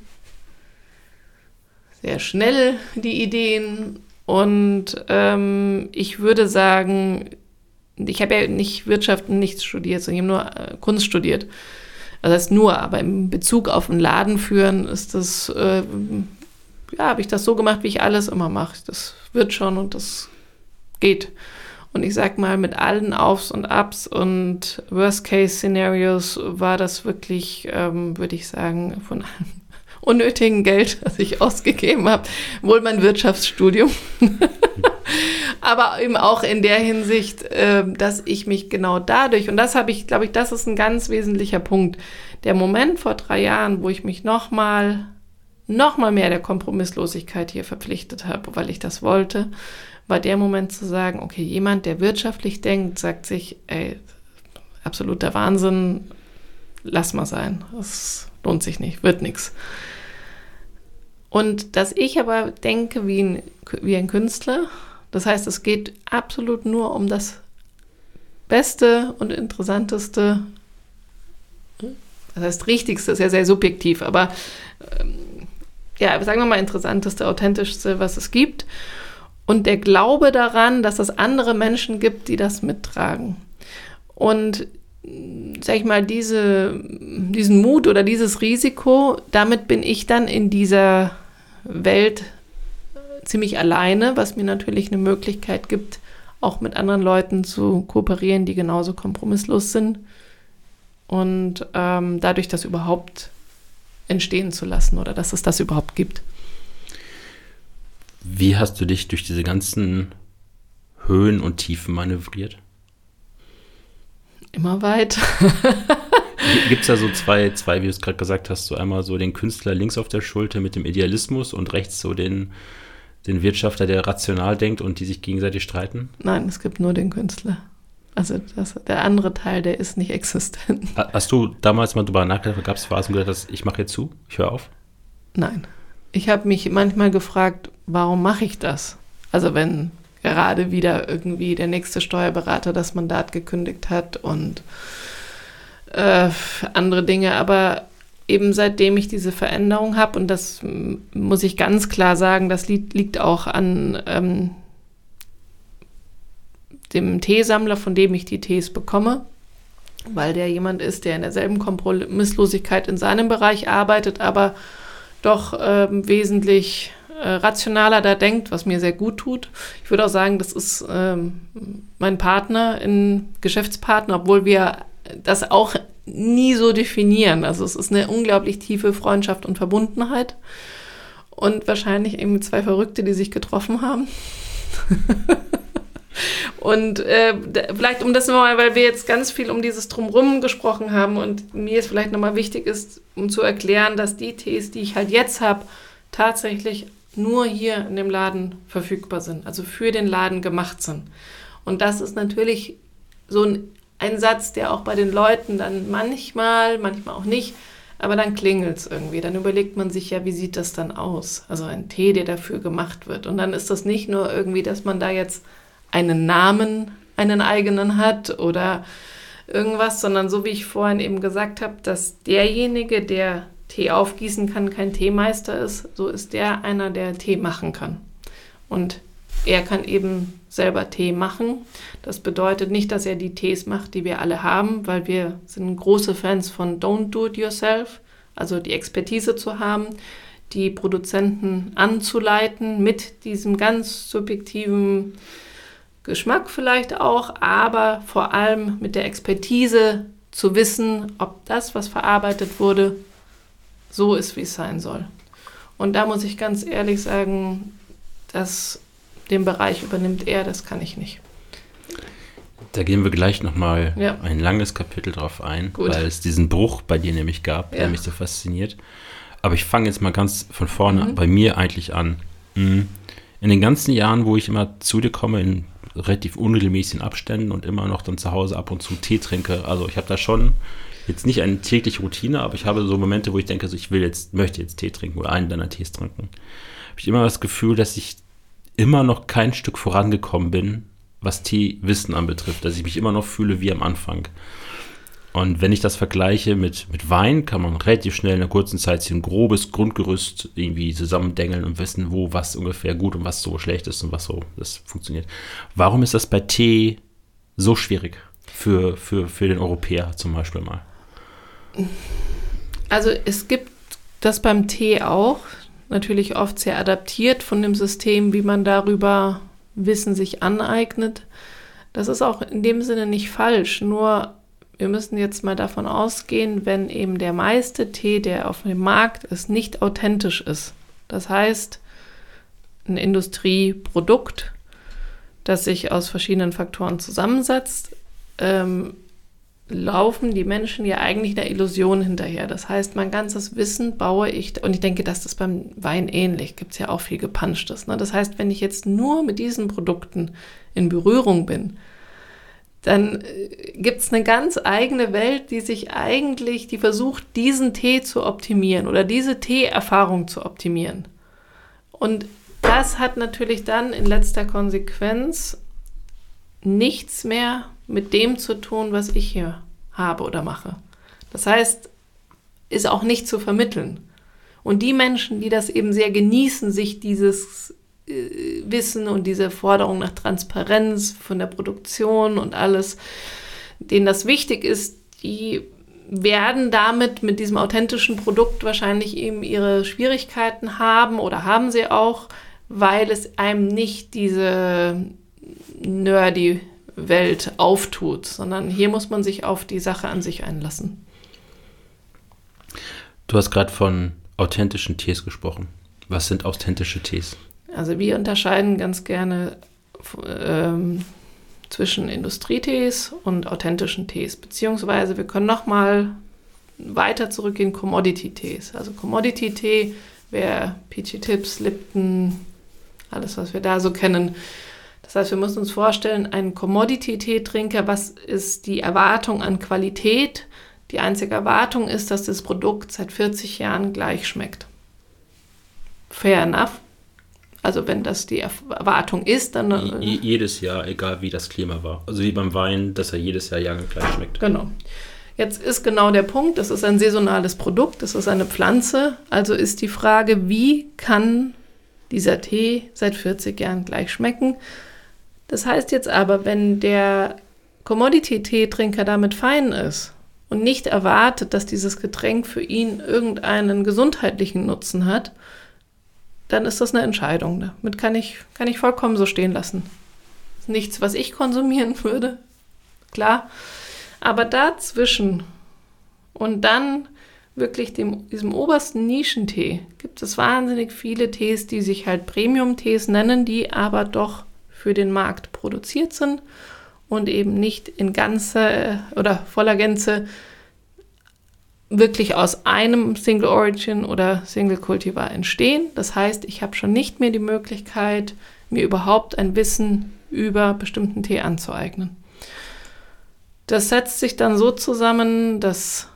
sehr schnell die Ideen. Und ähm, ich würde sagen, ich habe ja nicht Wirtschaft und nichts studiert, sondern ich habe nur äh, Kunst studiert. Also das heißt nur, aber in Bezug auf einen Laden führen ist das, äh, ja, habe ich das so gemacht, wie ich alles immer mache. Das wird schon und das geht. Und ich sag mal, mit allen Aufs und Abs und Worst-Case-Szenarios war das wirklich, ähm, würde ich sagen, von allem unnötigen Geld, das ich ausgegeben habe, wohl mein Wirtschaftsstudium. Aber eben auch in der Hinsicht, äh, dass ich mich genau dadurch, und das habe ich, glaube ich, das ist ein ganz wesentlicher Punkt, der Moment vor drei Jahren, wo ich mich nochmal, nochmal mehr der Kompromisslosigkeit hier verpflichtet habe, weil ich das wollte, war der Moment zu sagen, okay, jemand, der wirtschaftlich denkt, sagt sich, ey, absoluter Wahnsinn, lass mal sein, das lohnt sich nicht, wird nichts. Und dass ich aber denke wie ein, wie ein Künstler, das heißt, es geht absolut nur um das Beste und Interessanteste, das heißt Richtigste, ist ja sehr subjektiv, aber ähm, ja, sagen wir mal Interessanteste, Authentischste, was es gibt. Und der Glaube daran, dass es andere Menschen gibt, die das mittragen. Und sag ich mal, diese, diesen Mut oder dieses Risiko, damit bin ich dann in dieser Welt ziemlich alleine, was mir natürlich eine Möglichkeit gibt, auch mit anderen Leuten zu kooperieren, die genauso kompromisslos sind und ähm, dadurch das überhaupt entstehen zu lassen oder dass es das überhaupt gibt. Wie hast du dich durch diese ganzen Höhen und Tiefen manövriert? Immer weiter. Gibt es da so zwei, zwei, wie du es gerade gesagt hast, so einmal so den Künstler links auf der Schulter mit dem Idealismus und rechts so den, den Wirtschafter, der rational denkt und die sich gegenseitig streiten? Nein, es gibt nur den Künstler. Also das, der andere Teil, der ist nicht existent. Hast du damals mal drüber nachgedacht, gab es Phasen, wo du gedacht hast, ich mache jetzt zu, ich höre auf? Nein. Ich habe mich manchmal gefragt, warum mache ich das? Also wenn gerade wieder irgendwie der nächste Steuerberater das Mandat gekündigt hat und äh, andere Dinge. Aber eben seitdem ich diese Veränderung habe, und das m- muss ich ganz klar sagen, das li- liegt auch an ähm, dem Teesammler, von dem ich die Tees bekomme, weil der jemand ist, der in derselben Kompromisslosigkeit in seinem Bereich arbeitet, aber doch ähm, wesentlich äh, rationaler da denkt, was mir sehr gut tut. Ich würde auch sagen, das ist ähm, mein Partner, ein Geschäftspartner, obwohl wir das auch nie so definieren. Also es ist eine unglaublich tiefe Freundschaft und Verbundenheit und wahrscheinlich eben zwei Verrückte, die sich getroffen haben. Und äh, vielleicht um das nochmal, weil wir jetzt ganz viel um dieses Drumrum gesprochen haben und mir es vielleicht nochmal wichtig ist, um zu erklären, dass die Tees, die ich halt jetzt habe, tatsächlich nur hier in dem Laden verfügbar sind, also für den Laden gemacht sind. Und das ist natürlich so ein, ein Satz, der auch bei den Leuten dann manchmal, manchmal auch nicht, aber dann klingelt es irgendwie. Dann überlegt man sich ja, wie sieht das dann aus? Also ein Tee, der dafür gemacht wird. Und dann ist das nicht nur irgendwie, dass man da jetzt einen Namen, einen eigenen hat oder irgendwas, sondern so wie ich vorhin eben gesagt habe, dass derjenige, der Tee aufgießen kann, kein Teemeister ist, so ist der einer, der Tee machen kann. Und er kann eben selber Tee machen. Das bedeutet nicht, dass er die Tees macht, die wir alle haben, weil wir sind große Fans von Don't Do It Yourself, also die Expertise zu haben, die Produzenten anzuleiten mit diesem ganz subjektiven Geschmack vielleicht auch, aber vor allem mit der Expertise zu wissen, ob das, was verarbeitet wurde, so ist, wie es sein soll. Und da muss ich ganz ehrlich sagen, dass den Bereich übernimmt er, das kann ich nicht. Da gehen wir gleich nochmal ja. ein langes Kapitel drauf ein, Gut. weil es diesen Bruch bei dir nämlich gab, ja. der mich so fasziniert. Aber ich fange jetzt mal ganz von vorne mhm. bei mir eigentlich an. In den ganzen Jahren, wo ich immer zu dir komme, in relativ unregelmäßigen Abständen und immer noch dann zu Hause ab und zu Tee trinke. Also ich habe da schon jetzt nicht eine tägliche Routine, aber ich habe so Momente, wo ich denke, also ich will jetzt, möchte jetzt Tee trinken oder einen deiner Tees trinken. Habe ich immer das Gefühl, dass ich immer noch kein Stück vorangekommen bin was Teewissen anbetrifft, dass ich mich immer noch fühle wie am Anfang. Und wenn ich das vergleiche mit, mit Wein, kann man relativ schnell in einer kurzen Zeit sich ein grobes Grundgerüst irgendwie zusammendengeln und wissen, wo was ungefähr gut und was so schlecht ist und was so das funktioniert. Warum ist das bei Tee so schwierig für, für, für den Europäer zum Beispiel mal? Also es gibt das beim Tee auch, natürlich oft sehr adaptiert von dem System, wie man darüber Wissen sich aneignet. Das ist auch in dem Sinne nicht falsch, nur wir müssen jetzt mal davon ausgehen, wenn eben der meiste Tee, der auf dem Markt ist, nicht authentisch ist. Das heißt, ein Industrieprodukt, das sich aus verschiedenen Faktoren zusammensetzt, ähm, laufen die Menschen ja eigentlich der Illusion hinterher. Das heißt, mein ganzes Wissen baue ich, und ich denke, das ist beim Wein ähnlich, gibt es ja auch viel Gepanschtes. Ne? Das heißt, wenn ich jetzt nur mit diesen Produkten in Berührung bin, dann gibt es eine ganz eigene Welt, die sich eigentlich, die versucht, diesen Tee zu optimieren oder diese Teeerfahrung zu optimieren. Und das hat natürlich dann in letzter Konsequenz nichts mehr mit dem zu tun, was ich hier habe oder mache. Das heißt, ist auch nicht zu vermitteln. Und die Menschen, die das eben sehr genießen, sich dieses Wissen und diese Forderung nach Transparenz von der Produktion und alles, denen das wichtig ist, die werden damit mit diesem authentischen Produkt wahrscheinlich eben ihre Schwierigkeiten haben oder haben sie auch, weil es einem nicht diese nerdy Welt auftut, sondern hier muss man sich auf die Sache an sich einlassen. Du hast gerade von authentischen Tees gesprochen. Was sind authentische Tees? Also wir unterscheiden ganz gerne ähm, zwischen Industrietees und authentischen Tees, beziehungsweise wir können noch mal weiter zurückgehen, Commodity-Tees. Also Commodity-Tee wäre Peachy Tips, Lipton, alles, was wir da so kennen. Das heißt, wir müssen uns vorstellen, ein Commodity-Teetrinker, was ist die Erwartung an Qualität? Die einzige Erwartung ist, dass das Produkt seit vierzig Jahren gleich schmeckt. Fair enough. Also wenn das die Erwartung ist, dann... J- jedes Jahr, egal wie das Klima war. Also wie beim Wein, dass er jedes Jahr Jahr gleich schmeckt. Genau. Jetzt ist genau der Punkt, das ist ein saisonales Produkt, das ist eine Pflanze. Also ist die Frage, wie kann dieser Tee seit vierzig Jahren gleich schmecken? Das heißt jetzt aber, wenn der Commodity-Teetrinker damit fein ist und nicht erwartet, dass dieses Getränk für ihn irgendeinen gesundheitlichen Nutzen hat, dann ist das eine Entscheidung. Damit kann ich, kann ich vollkommen so stehen lassen. Das ist nichts, was ich konsumieren würde, klar. Aber dazwischen und dann wirklich dem, diesem obersten Nischentee gibt es wahnsinnig viele Tees, die sich halt Premium-Tees nennen, die aber doch für den Markt produziert sind und eben nicht in ganzer oder voller Gänze wirklich aus einem Single Origin oder Single Cultivar entstehen. Das heißt, ich habe schon nicht mehr die Möglichkeit, mir überhaupt ein Wissen über bestimmten Tee anzueignen. Das setzt sich dann so zusammen, dass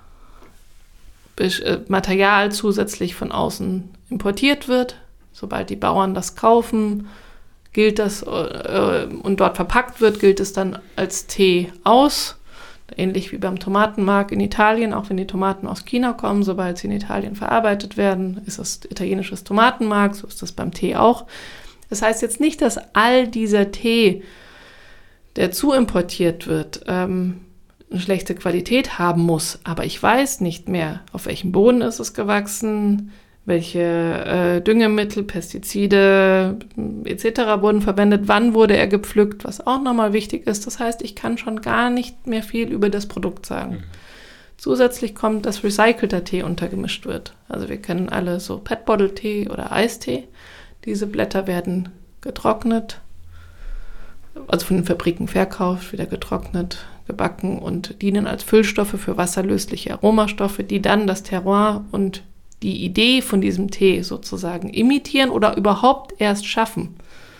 Material zusätzlich von außen importiert wird. Sobald die Bauern das kaufen, gilt das äh, und dort verpackt wird, gilt es dann als Tee aus. Ähnlich wie beim Tomatenmark in Italien, auch wenn die Tomaten aus China kommen, sobald sie in Italien verarbeitet werden, ist das italienisches Tomatenmark, so ist das beim Tee auch. Das heißt jetzt nicht, dass all dieser Tee, der zuimportiert wird, ähm, eine schlechte Qualität haben muss, aber ich weiß nicht mehr, auf welchem Boden ist es gewachsen, welche äh, Düngemittel, Pestizide et cetera wurden verwendet, wann wurde er gepflückt, was auch nochmal wichtig ist. Das heißt, ich kann schon gar nicht mehr viel über das Produkt sagen. Mhm. Zusätzlich kommt, dass recycelter Tee untergemischt wird. Also wir kennen alle so Pet-Bottle-Tee oder Eistee. Diese Blätter werden getrocknet, also von den Fabriken verkauft, wieder getrocknet, gebacken und dienen als Füllstoffe für wasserlösliche Aromastoffe, die dann das Terroir und die Idee von diesem Tee sozusagen imitieren oder überhaupt erst schaffen.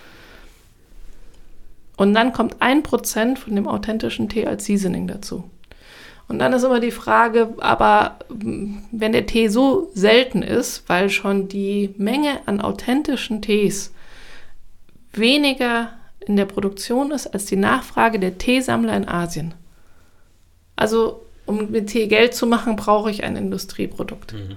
Und dann kommt ein Prozent von dem authentischen Tee als Seasoning dazu. Und dann ist immer die Frage, aber wenn der Tee so selten ist, weil schon die Menge an authentischen Tees weniger in der Produktion ist als die Nachfrage der Teesammler in Asien. Also um mit Tee Geld zu machen, brauche ich ein Industrieprodukt. Mhm.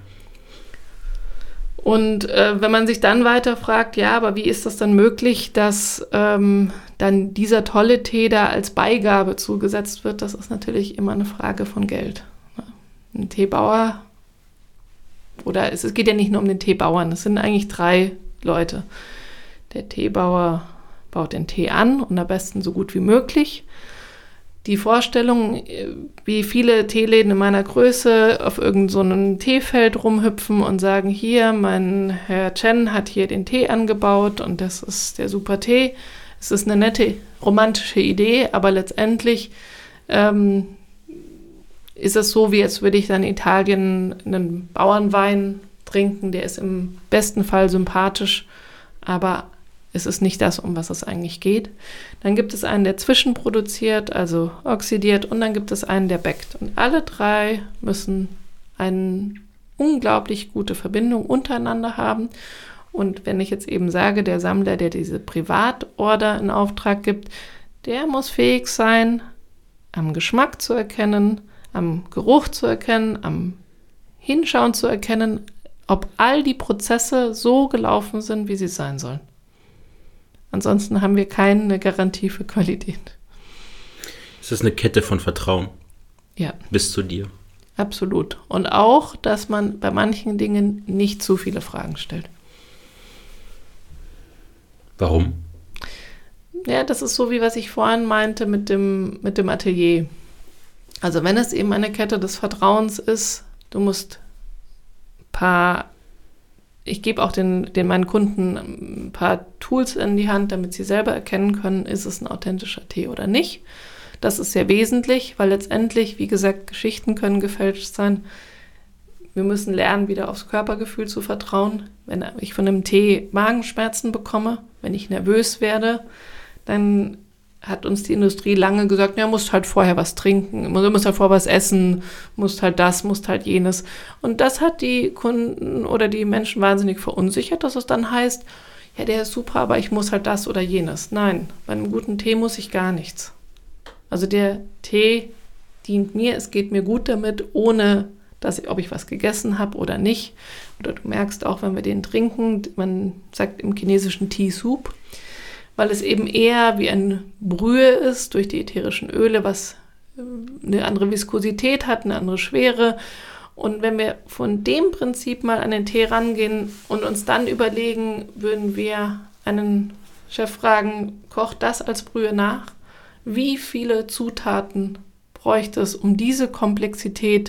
Und äh, wenn man sich dann weiter fragt, ja, aber wie ist das dann möglich, dass ähm, dann dieser tolle Tee da als Beigabe zugesetzt wird, das ist natürlich immer eine Frage von Geld. Ein Teebauer, oder es, es geht ja nicht nur um den Teebauern, es sind eigentlich drei Leute. Der Teebauer baut den Tee an und am besten so gut wie möglich. Die Vorstellung, wie viele Teeläden in meiner Größe auf irgend so einem Teefeld rumhüpfen und sagen, hier, mein Herr Chen hat hier den Tee angebaut und das ist der super Tee. Es ist eine nette, romantische Idee, aber letztendlich ähm, ist es so, wie als würde ich dann in Italien einen Bauernwein trinken, der ist im besten Fall sympathisch, aber es ist nicht das, um was es eigentlich geht. Dann gibt es einen, der zwischenproduziert, also oxidiert, und dann gibt es einen, der backt. Und alle drei müssen eine unglaublich gute Verbindung untereinander haben. Und wenn ich jetzt eben sage, der Sammler, der diese Privatorder in Auftrag gibt, der muss fähig sein, am Geschmack zu erkennen, am Geruch zu erkennen, am Hinschauen zu erkennen, ob all die Prozesse so gelaufen sind, wie sie sein sollen. Ansonsten haben wir keine Garantie für Qualität. Es ist eine Kette von Vertrauen. Ja. Bis zu dir. Absolut. Und auch, dass man bei manchen Dingen nicht zu viele Fragen stellt. Warum? Ja, das ist so, wie was ich vorhin meinte mit dem, mit dem Atelier. Also wenn es eben eine Kette des Vertrauens ist, du musst ein paar... Ich gebe auch den, den meinen Kunden ein paar Tools in die Hand, damit sie selber erkennen können, ist es ein authentischer Tee oder nicht. Das ist sehr wesentlich, weil letztendlich, wie gesagt, Geschichten können gefälscht sein. Wir müssen lernen, wieder aufs Körpergefühl zu vertrauen. Wenn ich von einem Tee Magenschmerzen bekomme, wenn ich nervös werde, dann hat uns die Industrie lange gesagt, ja, musst halt vorher was trinken, musst halt vorher was essen, musst halt das, musst halt jenes. Und das hat die Kunden oder die Menschen wahnsinnig verunsichert, dass es dann heißt, ja, der ist super, aber ich muss halt das oder jenes. Nein, bei einem guten Tee muss ich gar nichts. Also der Tee dient mir, es geht mir gut damit, ohne dass ich, ob ich was gegessen habe oder nicht. Oder du merkst auch, wenn wir den trinken, man sagt im chinesischen Tea Soup, weil es eben eher wie ein Brühe ist durch die ätherischen Öle, was eine andere Viskosität hat, eine andere Schwere. Und wenn wir von dem Prinzip mal an den Tee rangehen und uns dann überlegen, würden wir einen Chef fragen, kocht das als Brühe nach? Wie viele Zutaten bräuchte es, um diese Komplexität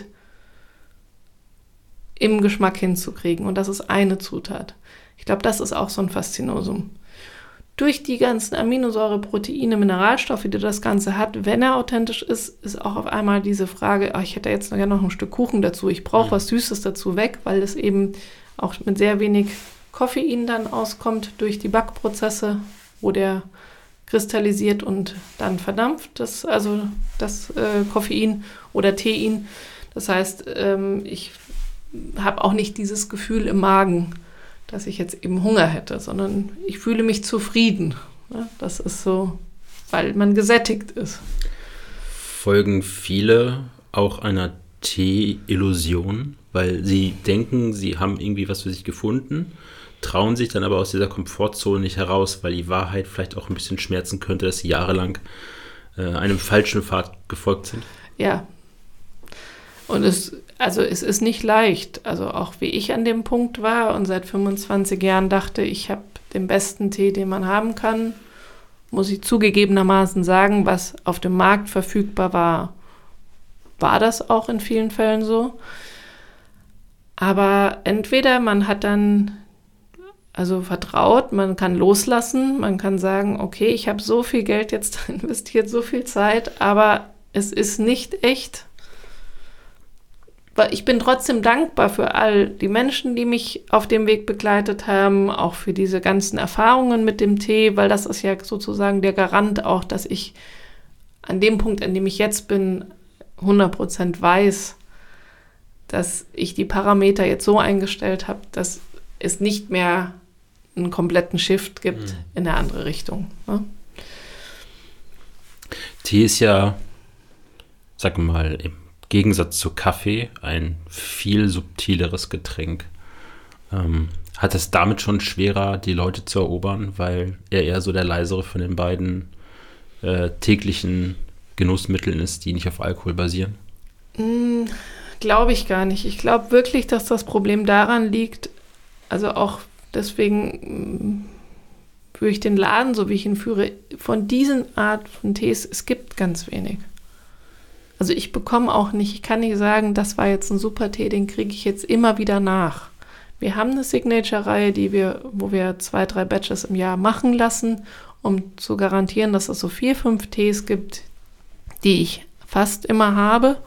im Geschmack hinzukriegen? Und das ist eine Zutat. Ich glaube, das ist auch so ein Faszinosum. Durch die ganzen Aminosäure, Proteine, Mineralstoffe, die das Ganze hat, wenn er authentisch ist, ist auch auf einmal diese Frage, oh, ich hätte jetzt gerne noch ein Stück Kuchen dazu, ich brauche was Süßes dazu weg, weil es eben auch mit sehr wenig Koffein dann auskommt durch die Backprozesse, wo der kristallisiert und dann verdampft, das, also das äh, Koffein oder Tein. Das heißt, ähm, ich habe auch nicht dieses Gefühl im Magen, dass ich jetzt eben Hunger hätte, sondern ich fühle mich zufrieden. Das ist so, weil man gesättigt ist. Folgen viele auch einer Tee-Illusion, weil sie denken, sie haben irgendwie was für sich gefunden, trauen sich dann aber aus dieser Komfortzone nicht heraus, weil die Wahrheit vielleicht auch ein bisschen schmerzen könnte, dass sie jahrelang äh, einem falschen Pfad gefolgt sind. Ja. Und es, also es ist nicht leicht. Also auch wie ich an dem Punkt war und seit fünfundzwanzig Jahren dachte, ich habe den besten Tee, den man haben kann, muss ich zugegebenermaßen sagen, was auf dem Markt verfügbar war, war das auch in vielen Fällen so. Aber entweder man hat dann also vertraut, man kann loslassen, man kann sagen, okay, ich habe so viel Geld jetzt investiert, so viel Zeit, aber es ist nicht echt. Ich bin trotzdem dankbar für all die Menschen, die mich auf dem Weg begleitet haben, auch für diese ganzen Erfahrungen mit dem Tee, weil das ist ja sozusagen der Garant auch, dass ich an dem Punkt, an dem ich jetzt bin, hundert Prozent weiß, dass ich die Parameter jetzt so eingestellt habe, dass es nicht mehr einen kompletten Shift gibt mhm. in eine andere Richtung. Ne? Tee ist ja, sag mal, im Gegensatz zu Kaffee ein viel subtileres Getränk. Ähm, hat es damit schon schwerer, die Leute zu erobern, weil er eher so der leisere von den beiden äh, täglichen Genussmitteln ist, die nicht auf Alkohol basieren? Mm, glaube ich gar nicht. Ich glaube wirklich, dass das Problem daran liegt, also auch deswegen mm, führe ich den Laden, so wie ich ihn führe, von diesen Art von Tees, es gibt ganz wenig. Also ich bekomme auch nicht, ich kann nicht sagen, das war jetzt ein super Tee, den kriege ich jetzt immer wieder nach. Wir haben eine Signature-Reihe, die wir, wo wir zwei, drei Batches im Jahr machen lassen, um zu garantieren, dass es so vier, fünf Tees gibt, die ich fast immer habe.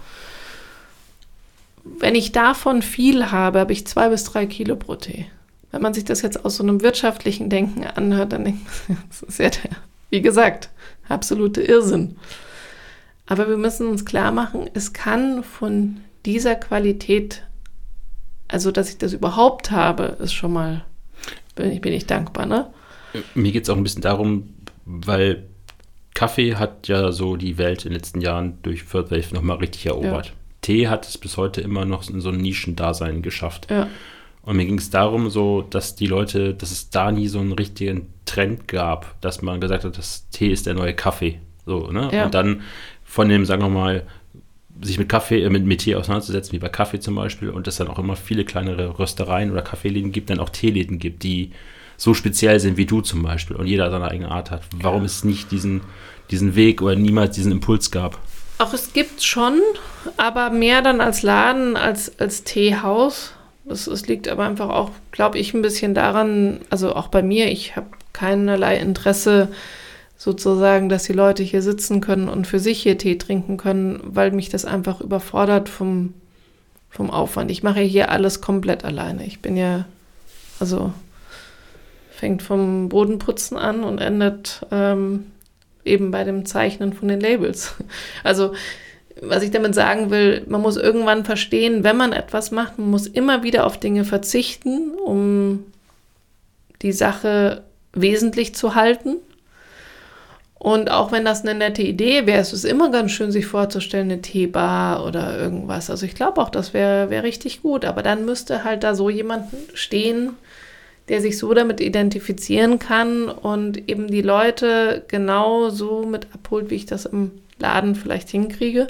Wenn ich davon viel habe, habe ich zwei bis drei Kilo pro Tee. Wenn man sich das jetzt aus so einem wirtschaftlichen Denken anhört, dann denkt man, das ist ja der, wie gesagt, absolute Irrsinn. Aber wir müssen uns klar machen, es kann von dieser Qualität, also dass ich das überhaupt habe, ist schon mal, bin ich, bin ich dankbar, ne? Mir geht es auch ein bisschen darum, weil Kaffee hat ja so die Welt in den letzten Jahren durch Third Wave nochmal richtig erobert. Ja. Tee hat es bis heute immer noch in so ein Nischendasein geschafft. Ja. Und mir ging es darum, so, dass die Leute, dass es da nie so einen richtigen Trend gab, dass man gesagt hat, das Tee ist der neue Kaffee. So, ne? Ja. Und dann von dem, sagen wir mal, sich mit Kaffee, äh, mit, mit Tee auseinanderzusetzen, wie bei Kaffee zum Beispiel, und es dann auch immer viele kleinere Röstereien oder Kaffeeläden gibt, dann auch Teeläden gibt, die so speziell sind wie du zum Beispiel und jeder seine eigene Art hat. Warum es nicht diesen, diesen Weg oder niemals diesen Impuls gab? Auch es gibt schon, aber mehr dann als Laden, als, als Teehaus. Das, das liegt aber einfach auch, glaube ich, ein bisschen daran, also auch bei mir, ich habe keinerlei Interesse sozusagen, dass die Leute hier sitzen können und für sich hier Tee trinken können, weil mich das einfach überfordert vom, vom Aufwand. Ich mache hier alles komplett alleine. Ich bin ja, also fängt vom Bodenputzen an und endet ähm, eben bei dem Zeichnen von den Labels. Also was ich damit sagen will, man muss irgendwann verstehen, wenn man etwas macht, man muss immer wieder auf Dinge verzichten, um die Sache wesentlich zu halten. Und auch wenn das eine nette Idee wäre, es ist immer ganz schön, sich vorzustellen, eine Teebar oder irgendwas. Also ich glaube auch, das wäre wär richtig gut. Aber dann müsste halt da so jemand stehen, der sich so damit identifizieren kann und eben die Leute genau so mit abholt, wie ich das im Laden vielleicht hinkriege.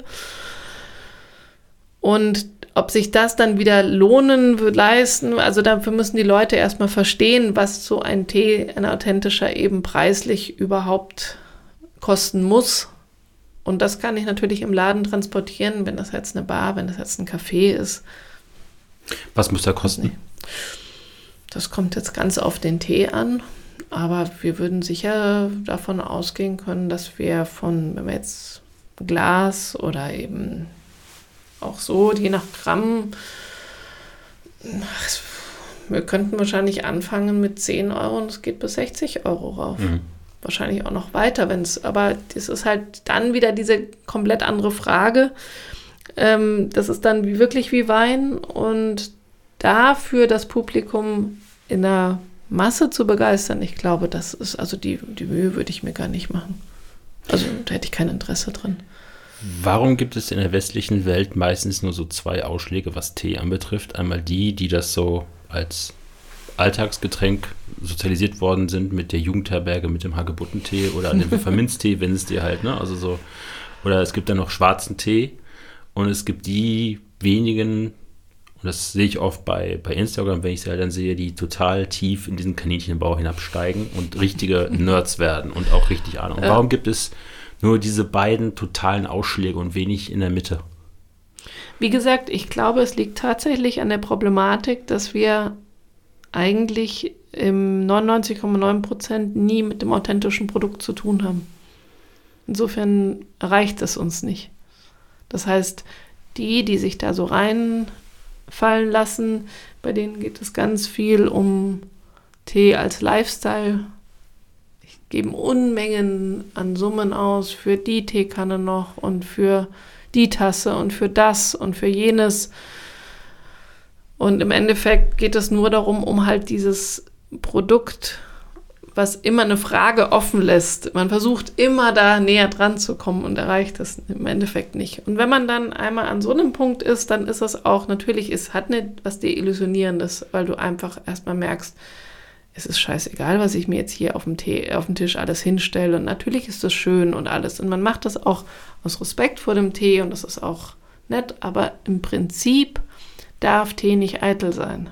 Und ob sich das dann wieder lohnen wird, leisten, also dafür müssen die Leute erstmal verstehen, was so ein Tee, ein authentischer, eben preislich überhaupt kosten muss. Und das kann ich natürlich im Laden transportieren, wenn das jetzt eine Bar, wenn das jetzt ein Café ist. Was muss da kosten? Nee. Das kommt jetzt ganz auf den Tee an, aber wir würden sicher davon ausgehen können, dass wir von, wenn wir jetzt Glas oder eben auch so, je nach Gramm, wir könnten wahrscheinlich anfangen mit zehn Euro und es geht bis sechzig Euro rauf. Mhm. Wahrscheinlich auch noch weiter, wenn es, aber das ist halt dann wieder diese komplett andere Frage. Ähm, das ist dann wie, wirklich wie Wein und dafür das Publikum in der Masse zu begeistern, ich glaube, das ist, also die, die Mühe würde ich mir gar nicht machen. Also da hätte ich kein Interesse dran. Warum gibt es in der westlichen Welt meistens nur so zwei Ausschläge, was Tee anbetrifft? Einmal die, die das so als Alltagsgetränk sozialisiert worden sind mit der Jugendherberge, mit dem Hagebuttentee oder dem Pfefferminztee, wenn es dir halt, ne? Also so. Oder es gibt dann noch schwarzen Tee und es gibt die wenigen, und das sehe ich oft bei, bei Instagram, wenn ich sie halt dann sehe, die total tief in diesen Kaninchenbau hinabsteigen und richtige Nerds werden und auch richtig Ahnung. Und warum gibt es nur diese beiden totalen Ausschläge und wenig in der Mitte? Wie gesagt, ich glaube, es liegt tatsächlich an der Problematik, dass wir eigentlich im neunundneunzig Komma neun Prozent nie mit dem authentischen Produkt zu tun haben. Insofern reicht es uns nicht. Das heißt, die, die sich da so reinfallen lassen, bei denen geht es ganz viel um Tee als Lifestyle. Die geben Unmengen an Summen aus für die Teekanne noch und für die Tasse und für das und für jenes. Und im Endeffekt geht es nur darum, um halt dieses Produkt was immer eine Frage offen lässt. Man versucht immer da näher dran zu kommen und erreicht das im Endeffekt nicht. Und wenn man dann einmal an so einem Punkt ist, dann ist es auch, natürlich, es hat nicht was Deillusionierendes, weil du einfach erstmal merkst, es ist scheißegal, was ich mir jetzt hier auf dem, Tee, auf dem Tisch alles hinstelle. Und natürlich ist das schön und alles. Und man macht das auch aus Respekt vor dem Tee und das ist auch nett. Aber im Prinzip darf Tee nicht eitel sein.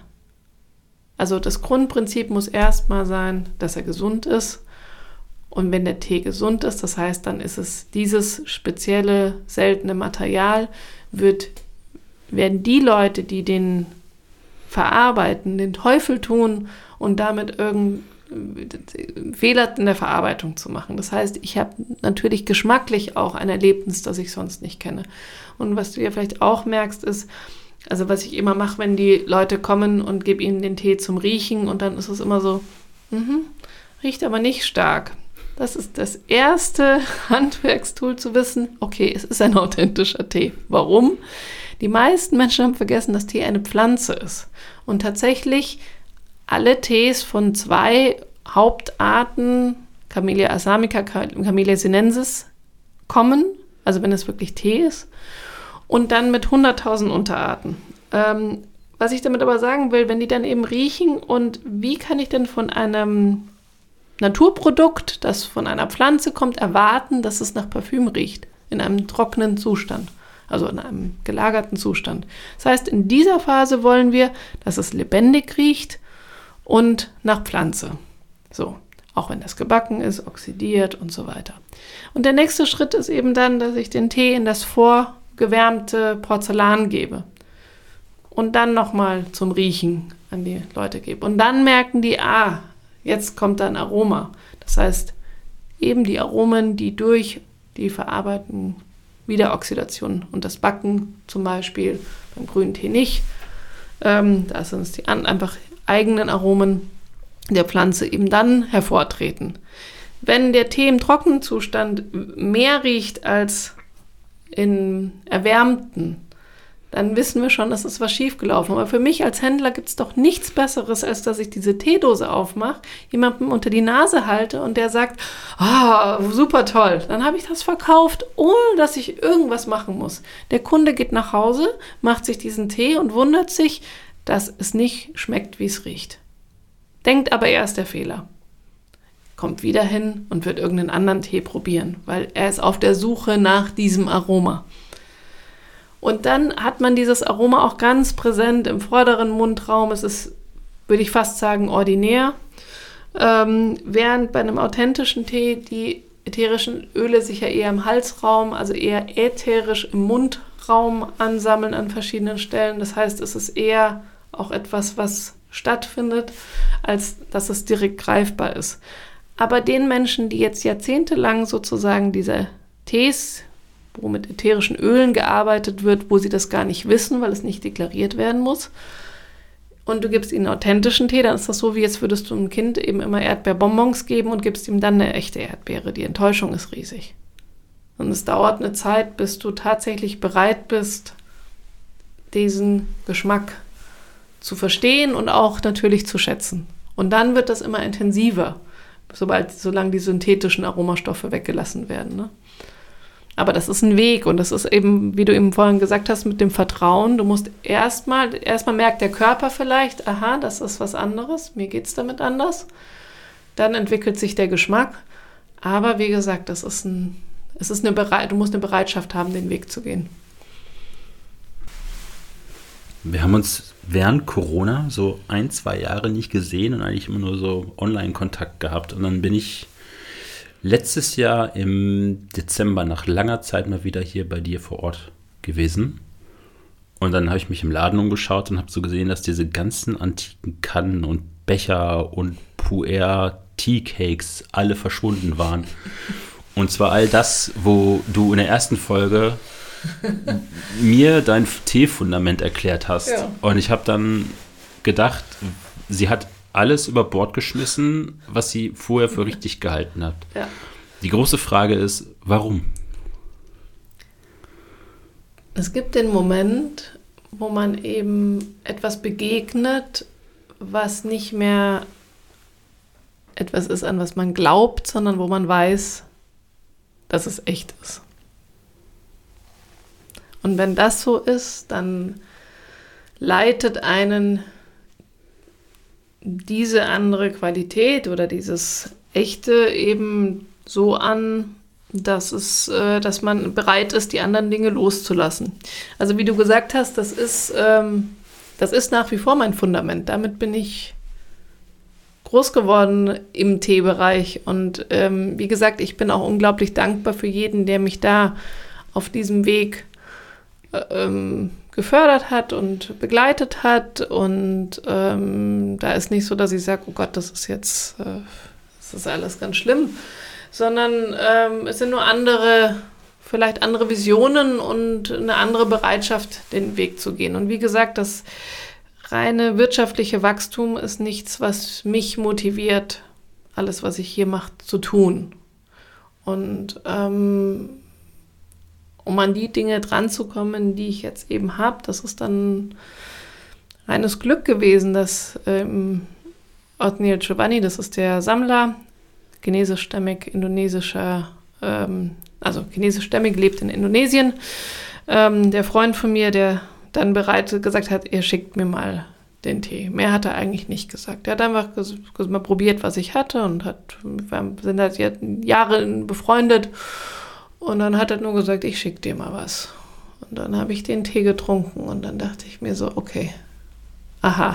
Also das Grundprinzip muss erstmal sein, dass er gesund ist. Und wenn der Tee gesund ist, das heißt, dann ist es dieses spezielle, seltene Material, wird, werden die Leute, die den verarbeiten, den Teufel tun und damit irgendeinen Fehler in der Verarbeitung zu machen. Das heißt, ich habe natürlich geschmacklich auch ein Erlebnis, das ich sonst nicht kenne. Und was du ja vielleicht auch merkst, ist, also was ich immer mache, wenn die Leute kommen und gebe ihnen den Tee zum Riechen und dann ist es immer so, mm-hmm, riecht aber nicht stark. Das ist das erste Handwerkstool zu wissen, okay, es ist ein authentischer Tee. Warum? Die meisten Menschen haben vergessen, dass Tee eine Pflanze ist. Und tatsächlich alle Tees von zwei Hauptarten, Camellia assamica, Camellia sinensis, kommen, also wenn es wirklich Tee ist, und dann mit hunderttausend Unterarten. Ähm, was ich damit aber sagen will, wenn die dann eben riechen und wie kann ich denn von einem Naturprodukt, das von einer Pflanze kommt, erwarten, dass es nach Parfüm riecht, in einem trockenen Zustand, also in einem gelagerten Zustand. Das heißt, in dieser Phase wollen wir, dass es lebendig riecht und nach Pflanze. So, auch wenn das gebacken ist, oxidiert und so weiter. Und der nächste Schritt ist eben dann, dass ich den Tee in das vorgewärmte Porzellan gebe und dann nochmal zum Riechen an die Leute gebe. Und dann merken die, ah, jetzt kommt da ein Aroma. Das heißt, eben die Aromen, die durch die Verarbeitung, Wiederoxidation und das Backen zum Beispiel, beim grünen Tee nicht, ähm, da sind es die an, einfach eigenen Aromen der Pflanze eben dann hervortreten. Wenn der Tee im trockenen Zustand mehr riecht als im erwärmten, dann wissen wir schon, dass es was schiefgelaufen. Aber für mich als Händler gibt es doch nichts Besseres, als dass ich diese Teedose aufmache, jemandem unter die Nase halte und der sagt, ah, oh, super toll. Dann habe ich das verkauft, ohne dass ich irgendwas machen muss. Der Kunde geht nach Hause, macht sich diesen Tee und wundert sich, dass es nicht schmeckt, wie es riecht. Denkt aber, er ist der Fehler. Kommt wieder hin und wird irgendeinen anderen Tee probieren, weil er ist auf der Suche nach diesem Aroma. Und dann hat man dieses Aroma auch ganz präsent im vorderen Mundraum. Es ist, würde ich fast sagen, ordinär. Ähm, während bei einem authentischen Tee die ätherischen Öle sich ja eher im Halsraum, also eher ätherisch im Mundraum ansammeln an verschiedenen Stellen. Das heißt, es ist eher auch etwas, was stattfindet, als dass es direkt greifbar ist. Aber den Menschen, die jetzt jahrzehntelang sozusagen diese Tees, wo mit ätherischen Ölen gearbeitet wird, wo sie das gar nicht wissen, weil es nicht deklariert werden muss, und du gibst ihnen authentischen Tee, dann ist das so, wie jetzt würdest du einem Kind eben immer Erdbeerbonbons geben und gibst ihm dann eine echte Erdbeere. Die Enttäuschung ist riesig. Und es dauert eine Zeit, bis du tatsächlich bereit bist, diesen Geschmack zu verstehen und auch natürlich zu schätzen. Und dann wird das immer intensiver, sobald, solange die synthetischen Aromastoffe weggelassen werden, ne? Aber das ist ein Weg und das ist eben, wie du eben vorhin gesagt hast, mit dem Vertrauen. Du musst erstmal, erstmal merkt der Körper vielleicht, aha, das ist was anderes, mir geht's damit anders. Dann entwickelt sich der Geschmack. Aber wie gesagt, das ist ein, es ist eine Bereit, du musst eine Bereitschaft haben, den Weg zu gehen. Wir haben uns während Corona so ein, zwei Jahre nicht gesehen und eigentlich immer nur so Online-Kontakt gehabt. Und dann bin ich letztes Jahr im Dezember nach langer Zeit mal wieder hier bei dir vor Ort gewesen. Und dann habe ich mich im Laden umgeschaut und habe so gesehen, dass diese ganzen antiken Kannen und Becher und Puer Tea Cakes alle verschwunden waren. Und zwar all das, wo du in der ersten Folge mir dein Teefundament erklärt hast. Ja. Und ich habe dann gedacht, sie hat alles über Bord geschmissen, was sie vorher für richtig gehalten hat. Ja. Die große Frage ist, warum? Es gibt den Moment, wo man eben etwas begegnet, was nicht mehr etwas ist, an was man glaubt, sondern wo man weiß, dass es echt ist. Und wenn das so ist, dann leitet einen diese andere Qualität oder dieses Echte eben so an, dass es, äh, dass man bereit ist, die anderen Dinge loszulassen. Also wie du gesagt hast, das ist, ähm, das ist nach wie vor mein Fundament. Damit bin ich groß geworden im Teebereich. Und ähm, wie gesagt, ich bin auch unglaublich dankbar für jeden, der mich da auf diesem Weg ähm, gefördert hat und begleitet hat. Und ähm, da ist nicht so, dass ich sage, oh Gott, das ist jetzt, äh, das ist alles ganz schlimm, sondern ähm, es sind nur andere, vielleicht andere Visionen und eine andere Bereitschaft, den Weg zu gehen. Und wie gesagt, das reine wirtschaftliche Wachstum ist nichts, was mich motiviert, alles, was ich hier mache, zu tun. Und ähm, um an die Dinge dran zu kommen, die ich jetzt eben habe, das ist dann reines Glück gewesen, dass ähm, Othniel Giovanni, das ist der Sammler, chinesischstämmig, indonesischer, ähm, also chinesischstämmig, lebt in Indonesien. Ähm, der Freund von mir, der dann bereit gesagt hat, er schickt mir mal den Tee. Mehr hat er eigentlich nicht gesagt. Er hat einfach ges- ges- mal probiert, was ich hatte und hat, wir sind halt Jahre befreundet und dann hat er nur gesagt, ich schicke dir mal was. Und dann habe ich den Tee getrunken und dann dachte ich mir so, okay, aha.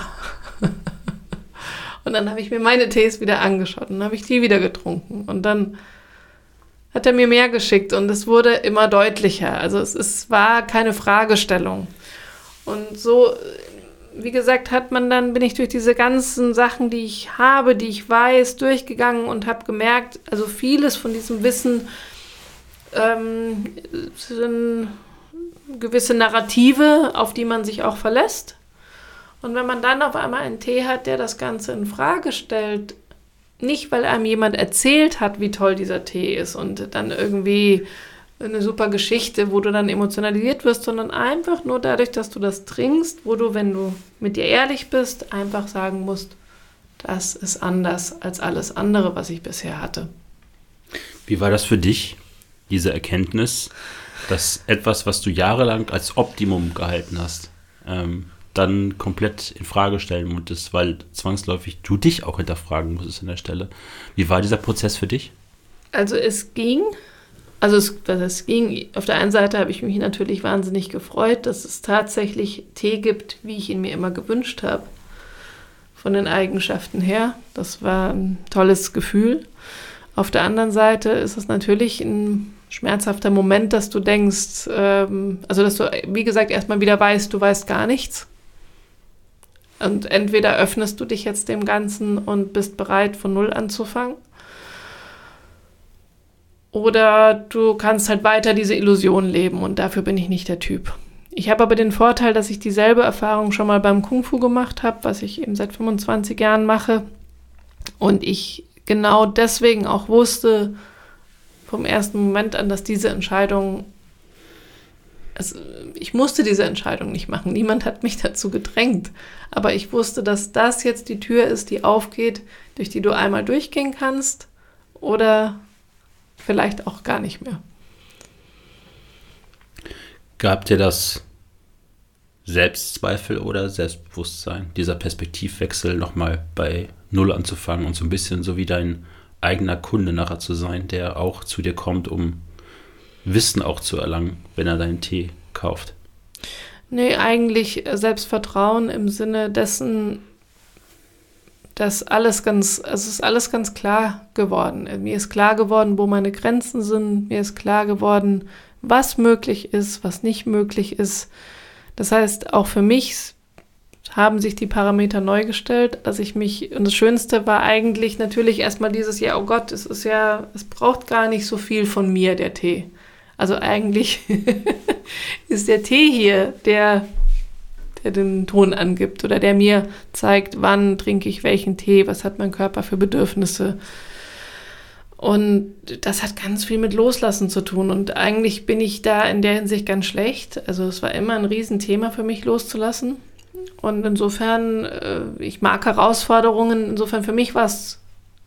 Und dann habe ich mir meine Tees wieder angeschaut und dann habe ich die wieder getrunken. Und dann hat er mir mehr geschickt und es wurde immer deutlicher. Also es, es war keine Fragestellung. Und so, wie gesagt, hat man dann, bin ich durch diese ganzen Sachen, die ich habe, die ich weiß, durchgegangen und habe gemerkt, also vieles von diesem Wissen ähm, sind gewisse Narrative, auf die man sich auch verlässt. Und wenn man dann auf einmal einen Tee hat, der das Ganze in Frage stellt, nicht weil einem jemand erzählt hat, wie toll dieser Tee ist und dann irgendwie eine super Geschichte, wo du dann emotionalisiert wirst, sondern einfach nur dadurch, dass du das trinkst, wo du, wenn du mit dir ehrlich bist, einfach sagen musst, das ist anders als alles andere, was ich bisher hatte. Wie war das für dich, diese Erkenntnis, dass etwas, was du jahrelang als Optimum gehalten hast, ähm, dann komplett in Frage stellen musstest, weil zwangsläufig du dich auch hinterfragen musstest an der Stelle. Wie war dieser Prozess für dich? Also es ging... Also es, es ging, auf der einen Seite habe ich mich natürlich wahnsinnig gefreut, dass es tatsächlich Tee gibt, wie ich ihn mir immer gewünscht habe, von den Eigenschaften her. Das war ein tolles Gefühl. Auf der anderen Seite ist es natürlich ein schmerzhafter Moment, dass du denkst, ähm, also dass du, wie gesagt, erstmal wieder weißt, du weißt gar nichts. Und entweder öffnest du dich jetzt dem Ganzen und bist bereit, von Null anzufangen, oder du kannst halt weiter diese Illusion leben und dafür bin ich nicht der Typ. Ich habe aber den Vorteil, dass ich dieselbe Erfahrung schon mal beim Kung Fu gemacht habe, was ich eben seit fünfundzwanzig Jahren mache. Und ich genau deswegen auch wusste vom ersten Moment an, dass diese Entscheidung, also ich musste diese Entscheidung nicht machen. Niemand hat mich dazu gedrängt. Aber ich wusste, dass das jetzt die Tür ist, die aufgeht, durch die du einmal durchgehen kannst oder vielleicht auch gar nicht mehr. Gab dir das Selbstzweifel oder Selbstbewusstsein, dieser Perspektivwechsel nochmal bei Null anzufangen und so ein bisschen so wie dein eigener Kunde nachher zu sein, der auch zu dir kommt, um Wissen auch zu erlangen, wenn er deinen Tee kauft? Nee, eigentlich Selbstvertrauen im Sinne dessen, dass alles ganz, also es ist alles ganz klar geworden. Mir ist klar geworden, wo meine Grenzen sind. Mir ist klar geworden, was möglich ist, was nicht möglich ist. Das heißt, auch für mich haben sich die Parameter neu gestellt, dass ich mich, und das Schönste war eigentlich natürlich erstmal dieses, ja, oh Gott, es ist ja, es braucht gar nicht so viel von mir, der Tee. Also eigentlich ist der Tee hier, der der den Ton angibt oder der mir zeigt, wann trinke ich welchen Tee, was hat mein Körper für Bedürfnisse. Und das hat ganz viel mit Loslassen zu tun. Und eigentlich bin ich da in der Hinsicht ganz schlecht. Also es war immer ein Riesenthema für mich, loszulassen. Und insofern, ich mag Herausforderungen. Insofern für mich war es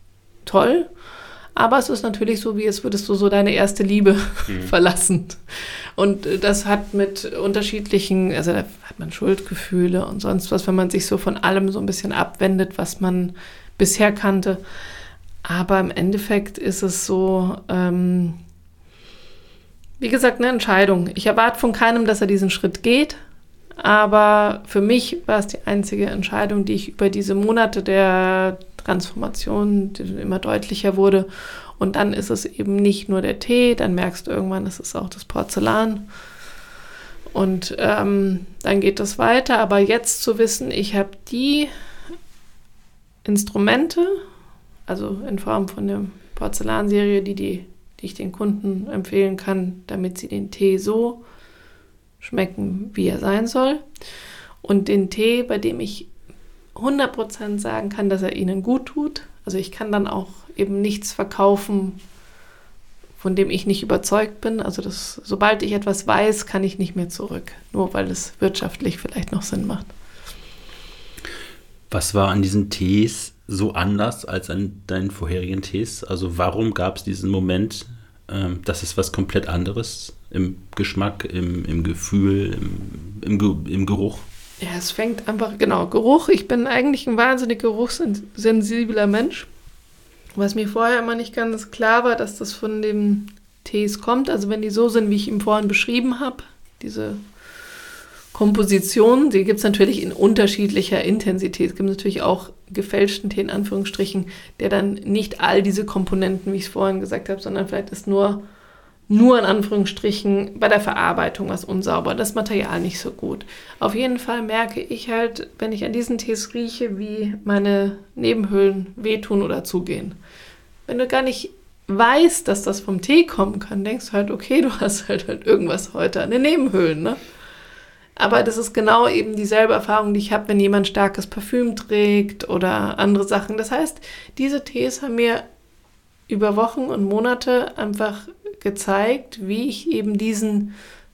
toll. Aber es ist natürlich so, wie als würdest du so deine erste Liebe mhm. verlassen. Und das hat mit unterschiedlichen, also da hat man Schuldgefühle und sonst was, wenn man sich so von allem so ein bisschen abwendet, was man bisher kannte. Aber im Endeffekt ist es so, ähm, wie gesagt, eine Entscheidung. Ich erwarte von keinem, dass er diesen Schritt geht. Aber für mich war es die einzige Entscheidung, die ich über diese Monate der Transformation, die immer deutlicher wurde. Und dann ist es eben nicht nur der Tee, dann merkst du irgendwann, es ist auch das Porzellan. Und ähm, dann geht es weiter. Aber jetzt zu wissen, ich habe die Instrumente, also in Form von der Porzellanserie, die, die, die ich den Kunden empfehlen kann, damit sie den Tee so schmecken, wie er sein soll. Und den Tee, bei dem ich hundert Prozent sagen kann, dass er ihnen gut tut. Also ich kann dann auch eben nichts verkaufen, von dem ich nicht überzeugt bin. Also das, sobald ich etwas weiß, kann ich nicht mehr zurück. Nur weil es wirtschaftlich vielleicht noch Sinn macht. Was war an diesen Tees so anders als an deinen vorherigen Tees? Also warum gab es diesen Moment, ähm, dass es was komplett anderes im Geschmack, im, im Gefühl, im, im, Ge- im Geruch? Ja, es fängt einfach, genau, Geruch. Ich bin eigentlich ein wahnsinnig geruchssensibler Mensch. Was mir vorher immer nicht ganz klar war, dass das von den Tees kommt. Also wenn die so sind, wie ich ihn vorhin beschrieben habe, diese Komposition, die gibt es natürlich in unterschiedlicher Intensität. Es gibt natürlich auch gefälschten Tee in Anführungsstrichen, der dann nicht all diese Komponenten, wie ich es vorhin gesagt habe, sondern vielleicht ist nur Nur in Anführungsstrichen bei der Verarbeitung was unsauber, das Material nicht so gut. Auf jeden Fall merke ich halt, wenn ich an diesen Tees rieche, wie meine Nebenhöhlen wehtun oder zugehen. Wenn du gar nicht weißt, dass das vom Tee kommen kann, denkst du halt, okay, du hast halt, halt irgendwas heute an den Nebenhöhlen, ne? Aber das ist genau eben dieselbe Erfahrung, die ich habe, wenn jemand starkes Parfüm trägt oder andere Sachen. Das heißt, diese Tees haben mir über Wochen und Monate einfach gezeigt, wie ich eben diesen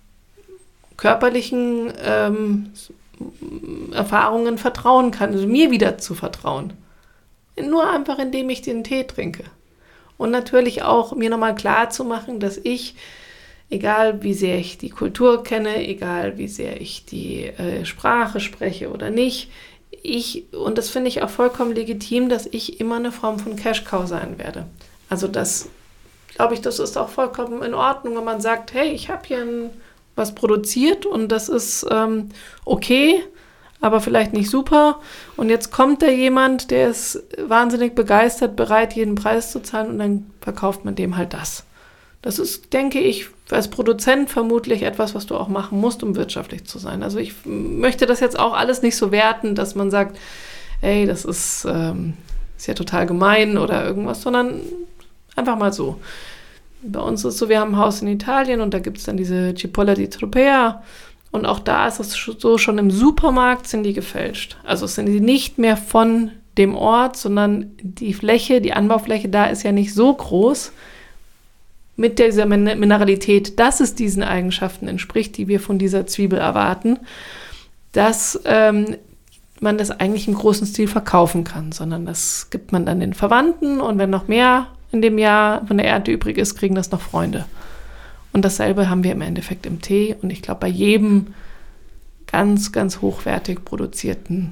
körperlichen ähm, Erfahrungen vertrauen kann, also mir wieder zu vertrauen. Nur einfach, indem ich den Tee trinke. Und natürlich auch mir nochmal klar zu machen, dass ich, egal wie sehr ich die Kultur kenne, egal wie sehr ich die äh, Sprache spreche oder nicht, ich, und das finde ich auch vollkommen legitim, dass ich immer eine Form von Cash-Cow sein werde. Also das glaube ich, das ist auch vollkommen in Ordnung, wenn man sagt, hey, ich habe hier ein, was produziert und das ist ähm, okay, aber vielleicht nicht super. Und jetzt kommt da jemand, der ist wahnsinnig begeistert, bereit, jeden Preis zu zahlen und dann verkauft man dem halt das. Das ist, denke ich, als Produzent vermutlich etwas, was du auch machen musst, um wirtschaftlich zu sein. Also ich möchte das jetzt auch alles nicht so werten, dass man sagt, hey, das ist, ähm, ist ja total gemein oder irgendwas, sondern einfach mal so. Bei uns ist es so, wir haben ein Haus in Italien und da gibt es dann diese Cipolla di Tropea und auch da ist es so, schon im Supermarkt sind die gefälscht. Also sind die nicht mehr von dem Ort, sondern die Fläche, die Anbaufläche da ist ja nicht so groß mit dieser Mineralität, dass es diesen Eigenschaften entspricht, die wir von dieser Zwiebel erwarten, dass ähm, man das eigentlich im großen Stil verkaufen kann, sondern das gibt man dann den Verwandten und wenn noch mehr in dem Jahr von der Ernte übrig ist, kriegen das noch Freunde. Und dasselbe haben wir im Endeffekt im Tee und ich glaube bei jedem ganz, ganz hochwertig produzierten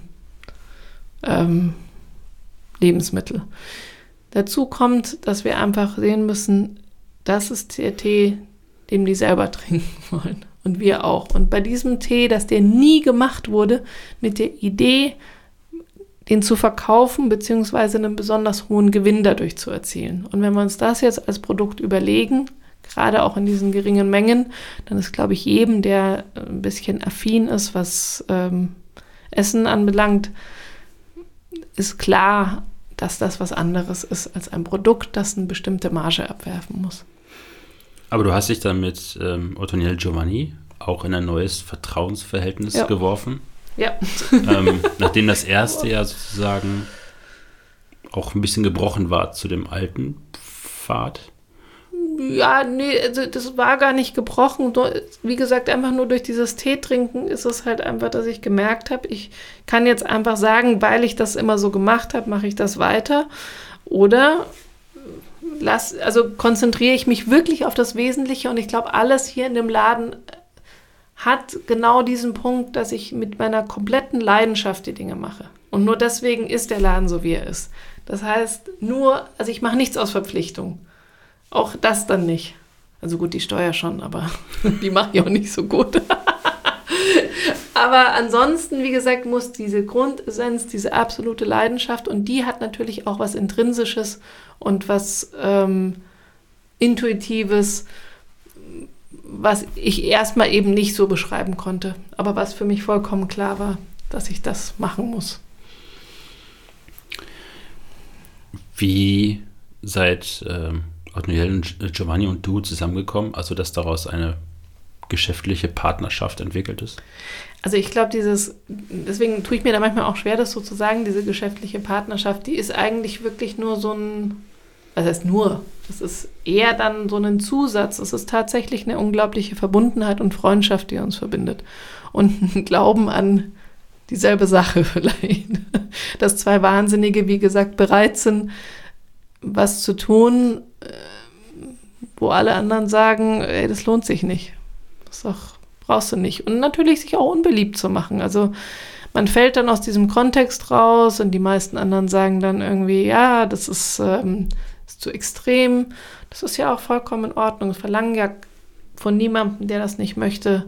ähm, Lebensmittel. Dazu kommt, dass wir einfach sehen müssen, das ist der Tee, den die selber trinken wollen und wir auch. Und bei diesem Tee, dass der nie gemacht wurde mit der Idee, den zu verkaufen, beziehungsweise einen besonders hohen Gewinn dadurch zu erzielen. Und wenn wir uns das jetzt als Produkt überlegen, gerade auch in diesen geringen Mengen, dann ist, glaube ich, jedem, der ein bisschen affin ist, was ähm, Essen anbelangt, ist klar, dass das was anderes ist als ein Produkt, das eine bestimmte Marge abwerfen muss. Aber du hast dich dann mit ähm, Ottoniel Giovanni auch in ein neues Vertrauensverhältnis ja. geworfen. Ja. ähm, nachdem das erste ja sozusagen auch ein bisschen gebrochen war zu dem alten Pfad. Ja, nee, also das war gar nicht gebrochen. Wie gesagt, einfach nur durch dieses Teetrinken ist es halt einfach, dass ich gemerkt habe, ich kann jetzt einfach sagen, weil ich das immer so gemacht habe, mache ich das weiter. Oder lass, also konzentriere ich mich wirklich auf das Wesentliche und ich glaube, alles hier in dem Laden hat genau diesen Punkt, dass ich mit meiner kompletten Leidenschaft die Dinge mache. Und nur deswegen ist der Laden so, wie er ist. Das heißt, nur, also ich mache nichts aus Verpflichtung. Auch das dann nicht. Also gut, die Steuer schon, aber die mache ich auch nicht so gut. Aber ansonsten, wie gesagt, muss diese Grundessenz, diese absolute Leidenschaft, und die hat natürlich auch was Intrinsisches und was ähm, Intuitives, was ich erstmal eben nicht so beschreiben konnte, aber was für mich vollkommen klar war, dass ich das machen muss. Wie seid ähm, Otniel, Giovanni und du zusammengekommen, also dass daraus eine geschäftliche Partnerschaft entwickelt ist? Also ich glaube, dieses, deswegen tue ich mir da manchmal auch schwer, das so zu sagen, diese geschäftliche Partnerschaft, die ist eigentlich wirklich nur so ein, was heißt nur, das ist eher dann so ein Zusatz. Es ist tatsächlich eine unglaubliche Verbundenheit und Freundschaft, die uns verbindet. Und ein Glauben an dieselbe Sache vielleicht. Dass zwei Wahnsinnige, wie gesagt, bereit sind, was zu tun, wo alle anderen sagen, ey, das lohnt sich nicht. Das ist doch, brauchst du nicht. Und natürlich sich auch unbeliebt zu machen. Also man fällt dann aus diesem Kontext raus und die meisten anderen sagen dann irgendwie, ja, das ist, ähm, ist zu extrem. Das ist ja auch vollkommen in Ordnung. Wir verlangen ja von niemandem, der das nicht möchte,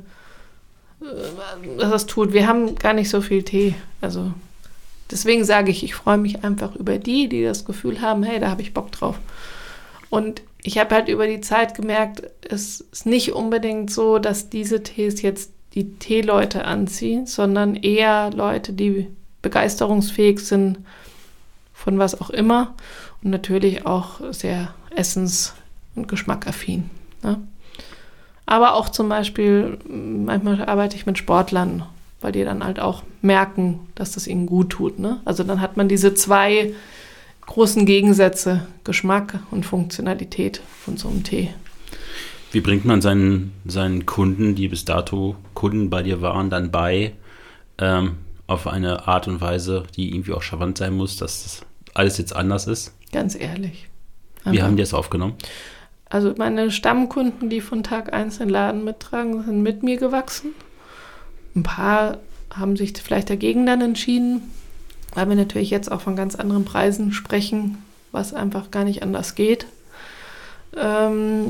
äh, dass das tut. Wir haben gar nicht so viel Tee. Also deswegen sage ich, ich freue mich einfach über die, die das Gefühl haben, hey, da habe ich Bock drauf. Und ich habe halt über die Zeit gemerkt, es ist nicht unbedingt so, dass diese Tees jetzt die Teeleute anziehen, sondern eher Leute, die begeisterungsfähig sind von was auch immer und natürlich auch sehr essens- und geschmackaffin. Ne? Aber auch zum Beispiel, manchmal arbeite ich mit Sportlern, weil die dann halt auch merken, dass das ihnen gut tut. Ne? Also dann hat man diese zwei großen Gegensätze, Geschmack und Funktionalität von so einem Tee. Wie bringt man seinen, seinen Kunden, die bis dato Kunden bei dir waren, dann bei, ähm, auf eine Art und Weise, die irgendwie auch charmant sein muss, dass das alles jetzt anders ist? Ganz ehrlich. Wie Einfach. haben die das aufgenommen? Also meine Stammkunden, die von Tag eins den Laden mittragen, sind mit mir gewachsen. Ein paar haben sich vielleicht dagegen dann entschieden, weil wir natürlich jetzt auch von ganz anderen Preisen sprechen, was einfach gar nicht anders geht. Ähm,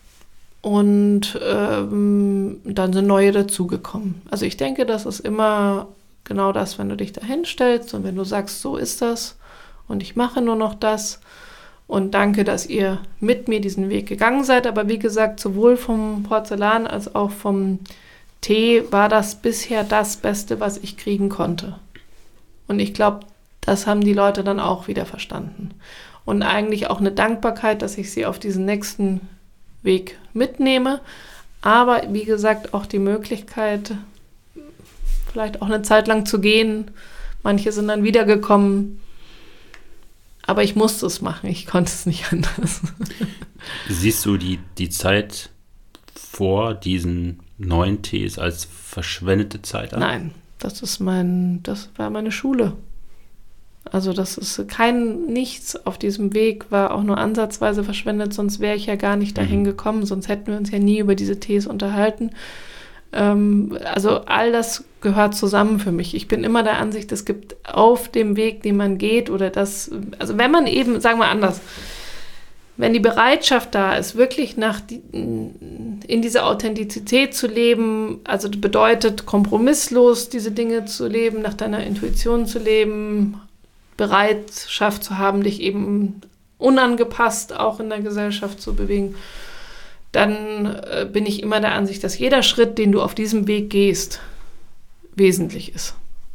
und ähm, dann sind neue dazugekommen. Also ich denke, das ist immer genau das, wenn du dich da hinstellst und wenn du sagst, so ist das und ich mache nur noch das. Und danke, dass ihr mit mir diesen Weg gegangen seid. Aber wie gesagt, sowohl vom Porzellan als auch vom Tee war das bisher das Beste, was ich kriegen konnte. Und ich glaube, das haben die Leute dann auch wieder verstanden. Und eigentlich auch eine Dankbarkeit, dass ich sie auf diesen nächsten Weg mitnehme. Aber wie gesagt, auch die Möglichkeit, vielleicht auch eine Zeit lang zu gehen. Manche sind dann wiedergekommen. Aber ich musste es machen, ich konnte es nicht anders. Siehst du die, die Zeit vor diesen neuen Tees als verschwendete Zeit an? Nein, das ist mein, das war meine Schule. Also das ist kein Nichts auf diesem Weg, war auch nur ansatzweise verschwendet, sonst wäre ich ja gar nicht dahin gekommen, sonst hätten wir uns ja nie über diese Tees unterhalten. Ähm, also all das gehört zusammen für mich. Ich bin immer der Ansicht, es gibt auf dem Weg, den man geht, oder das, also wenn man eben, sagen wir anders, wenn die Bereitschaft da ist, wirklich nach die, in dieser Authentizität zu leben, also bedeutet kompromisslos diese Dinge zu leben, nach deiner Intuition zu leben, Bereitschaft zu haben, dich eben unangepasst auch in der Gesellschaft zu bewegen, dann äh, bin ich immer der Ansicht, dass jeder Schritt, den du auf diesem Weg gehst, wesentlich ist.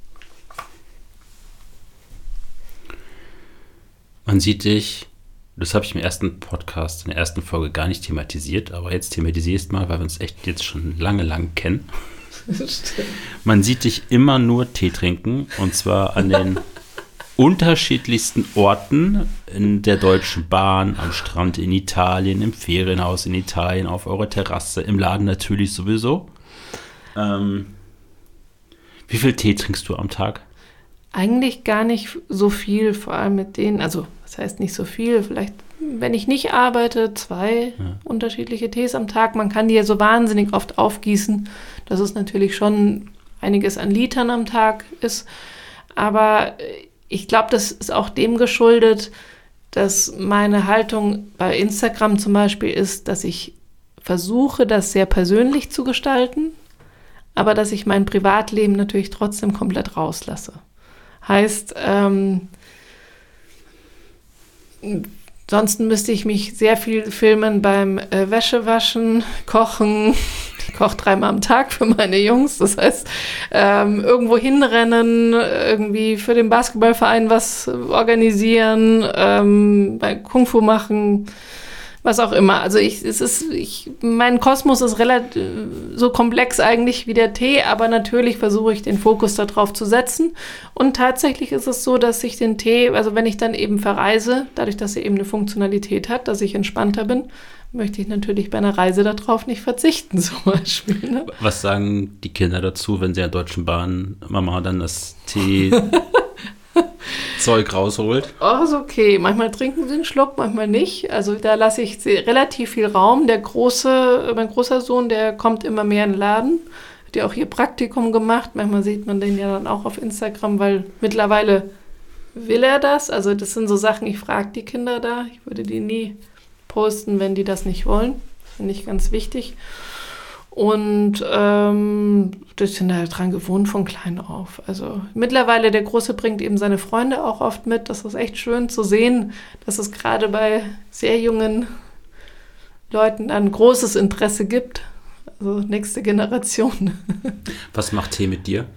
Man sieht dich, das habe ich im ersten Podcast, in der ersten Folge gar nicht thematisiert, aber jetzt thematisierst mal, weil wir uns echt jetzt schon lange, lange kennen. Man sieht dich immer nur Tee trinken, und zwar an den unterschiedlichsten Orten in der Deutschen Bahn, am Strand in Italien, im Ferienhaus in Italien, auf eurer Terrasse, im Laden natürlich sowieso. Ähm, wie viel Tee trinkst du am Tag? Eigentlich gar nicht so viel, vor allem mit denen, also das heißt nicht so viel, vielleicht wenn ich nicht arbeite, zwei Ja. unterschiedliche Tees am Tag. Man kann die ja so wahnsinnig oft aufgießen, dass es natürlich schon einiges an Litern am Tag ist. Aber ich glaube, das ist auch dem geschuldet, dass meine Haltung bei Instagram zum Beispiel ist, dass ich versuche, das sehr persönlich zu gestalten, aber dass ich mein Privatleben natürlich trotzdem komplett rauslasse. Heißt, ähm, ansonsten müsste ich mich sehr viel filmen beim äh, Wäschewaschen, Kochen. Ich koche dreimal am Tag für meine Jungs. Das heißt, ähm, irgendwo hinrennen, irgendwie für den Basketballverein was organisieren, ähm, bei Kung Fu machen, was auch immer. Also ich, es ist, ich, mein Kosmos ist relativ so komplex eigentlich wie der Tee, aber natürlich versuche ich den Fokus darauf zu setzen. Und tatsächlich ist es so, dass ich den Tee, also wenn ich dann eben verreise, dadurch, dass er eben eine Funktionalität hat, dass ich entspannter bin, möchte ich natürlich bei einer Reise darauf nicht verzichten, zum Beispiel. Ne? Was sagen die Kinder dazu, wenn sie an der Deutschen Bahn Mama dann das Tee Zeug rausholt? Oh, ist okay. Manchmal trinken sie einen Schluck, manchmal nicht. Also da lasse ich sie relativ viel Raum. Der große, mein großer Sohn, der kommt immer mehr in den Laden. Hat ja auch hier Praktikum gemacht. Manchmal sieht man den ja dann auch auf Instagram, weil mittlerweile will er das. Also das sind so Sachen, ich frage die Kinder da. Ich würde die nie posten, wenn die das nicht wollen. Finde ich ganz wichtig. Und ähm, das sind halt dran gewohnt von klein auf. Also mittlerweile, der Große bringt eben seine Freunde auch oft mit. Das ist echt schön zu sehen, dass es gerade bei sehr jungen Leuten ein großes Interesse gibt. Also nächste Generation. Was macht Tee mit dir?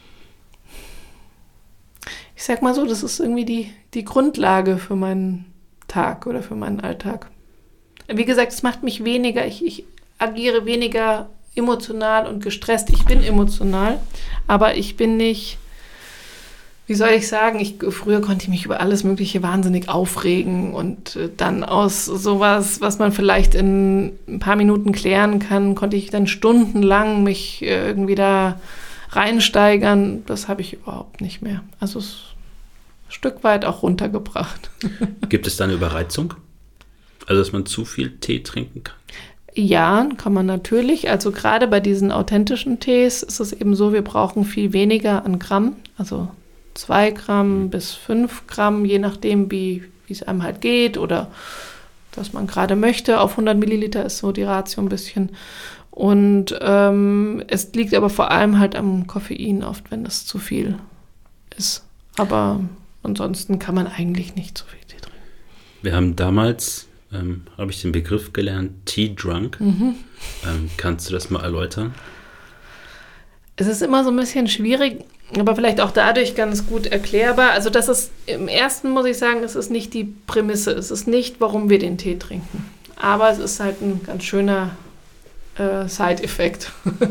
Ich sag mal so, das ist irgendwie die, die Grundlage für meinen Tag oder für meinen Alltag. Wie gesagt, es macht mich weniger, ich, ich agiere weniger emotional und gestresst. Ich bin emotional, aber ich bin nicht, wie soll ich sagen, ich, früher konnte ich mich über alles Mögliche wahnsinnig aufregen und dann aus sowas, was man vielleicht in ein paar Minuten klären kann, konnte ich dann stundenlang mich irgendwie da reinsteigern. Das habe ich überhaupt nicht mehr. Also es ist ein Stück weit auch runtergebracht. Gibt es da eine Überreizung? Also, dass man zu viel Tee trinken kann? Ja, kann man natürlich. Also gerade bei diesen authentischen Tees ist es eben so, wir brauchen viel weniger an Gramm. Also zwei Gramm bis fünf Gramm, je nachdem, wie wie es einem halt geht oder was man gerade möchte. Auf hundert Milliliter ist so die Ratio ein bisschen. Und ähm, es liegt aber vor allem halt am Koffein oft, wenn es zu viel ist. Aber ansonsten kann man eigentlich nicht zu viel Tee trinken. Wir haben damals... Ähm, habe ich den Begriff gelernt, Tea Drunk. Mhm. Ähm, kannst du das mal erläutern? Es ist immer so ein bisschen schwierig, aber vielleicht auch dadurch ganz gut erklärbar. Also das ist, im ersten muss ich sagen, es ist nicht die Prämisse, es ist nicht, warum wir den Tee trinken. Aber es ist halt ein ganz schöner äh, Side-Effekt.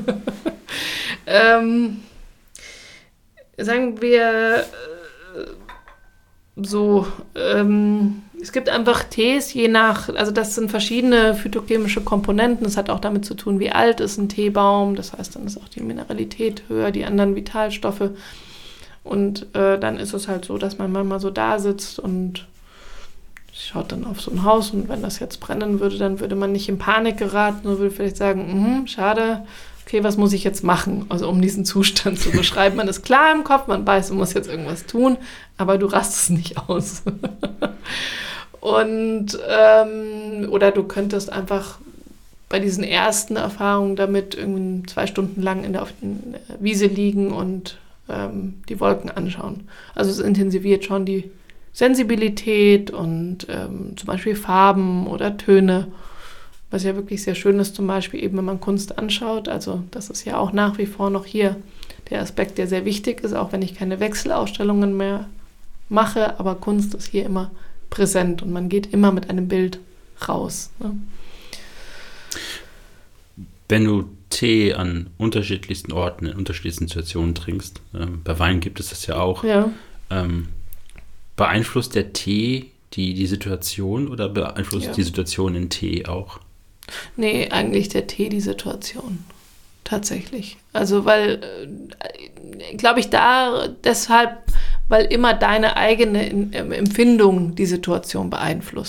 ähm, sagen wir äh, so, ähm, es gibt einfach Tees, je nach, also das sind verschiedene phytochemische Komponenten. Das hat auch damit zu tun, wie alt ist ein Teebaum. Das heißt, dann ist auch die Mineralität höher, die anderen Vitalstoffe. Und äh, dann ist es halt so, dass man manchmal so da sitzt und schaut dann auf so ein Haus. Und wenn das jetzt brennen würde, dann würde man nicht in Panik geraten, sondern würde vielleicht sagen, mh, schade, okay, was muss ich jetzt machen? Also um diesen Zustand zu beschreiben. Man ist klar im Kopf, man weiß, man muss jetzt irgendwas tun, aber du rastest nicht aus. Und ähm, oder du könntest einfach bei diesen ersten Erfahrungen damit irgendwie zwei Stunden lang in der, auf der Wiese liegen und ähm, die Wolken anschauen. Also es intensiviert schon die Sensibilität und ähm, zum Beispiel Farben oder Töne, was ja wirklich sehr schön ist, zum Beispiel eben, wenn man Kunst anschaut. Also das ist ja auch nach wie vor noch hier der Aspekt, der sehr wichtig ist, auch wenn ich keine Wechselausstellungen mehr mache, aber Kunst ist hier immer präsent und man geht immer mit einem Bild raus. Ne? Wenn du Tee an unterschiedlichsten Orten, in unterschiedlichsten Situationen trinkst, ähm, bei Wein gibt es das ja auch, ja. ähm, beeinflusst der Tee die, die Situation oder beeinflusst ja. die Situation in Tee auch? Nee, eigentlich der Tee die Situation. Tatsächlich. Also weil, äh, glaube ich, da deshalb, weil immer deine eigene Empfindung die Situation beeinflusst.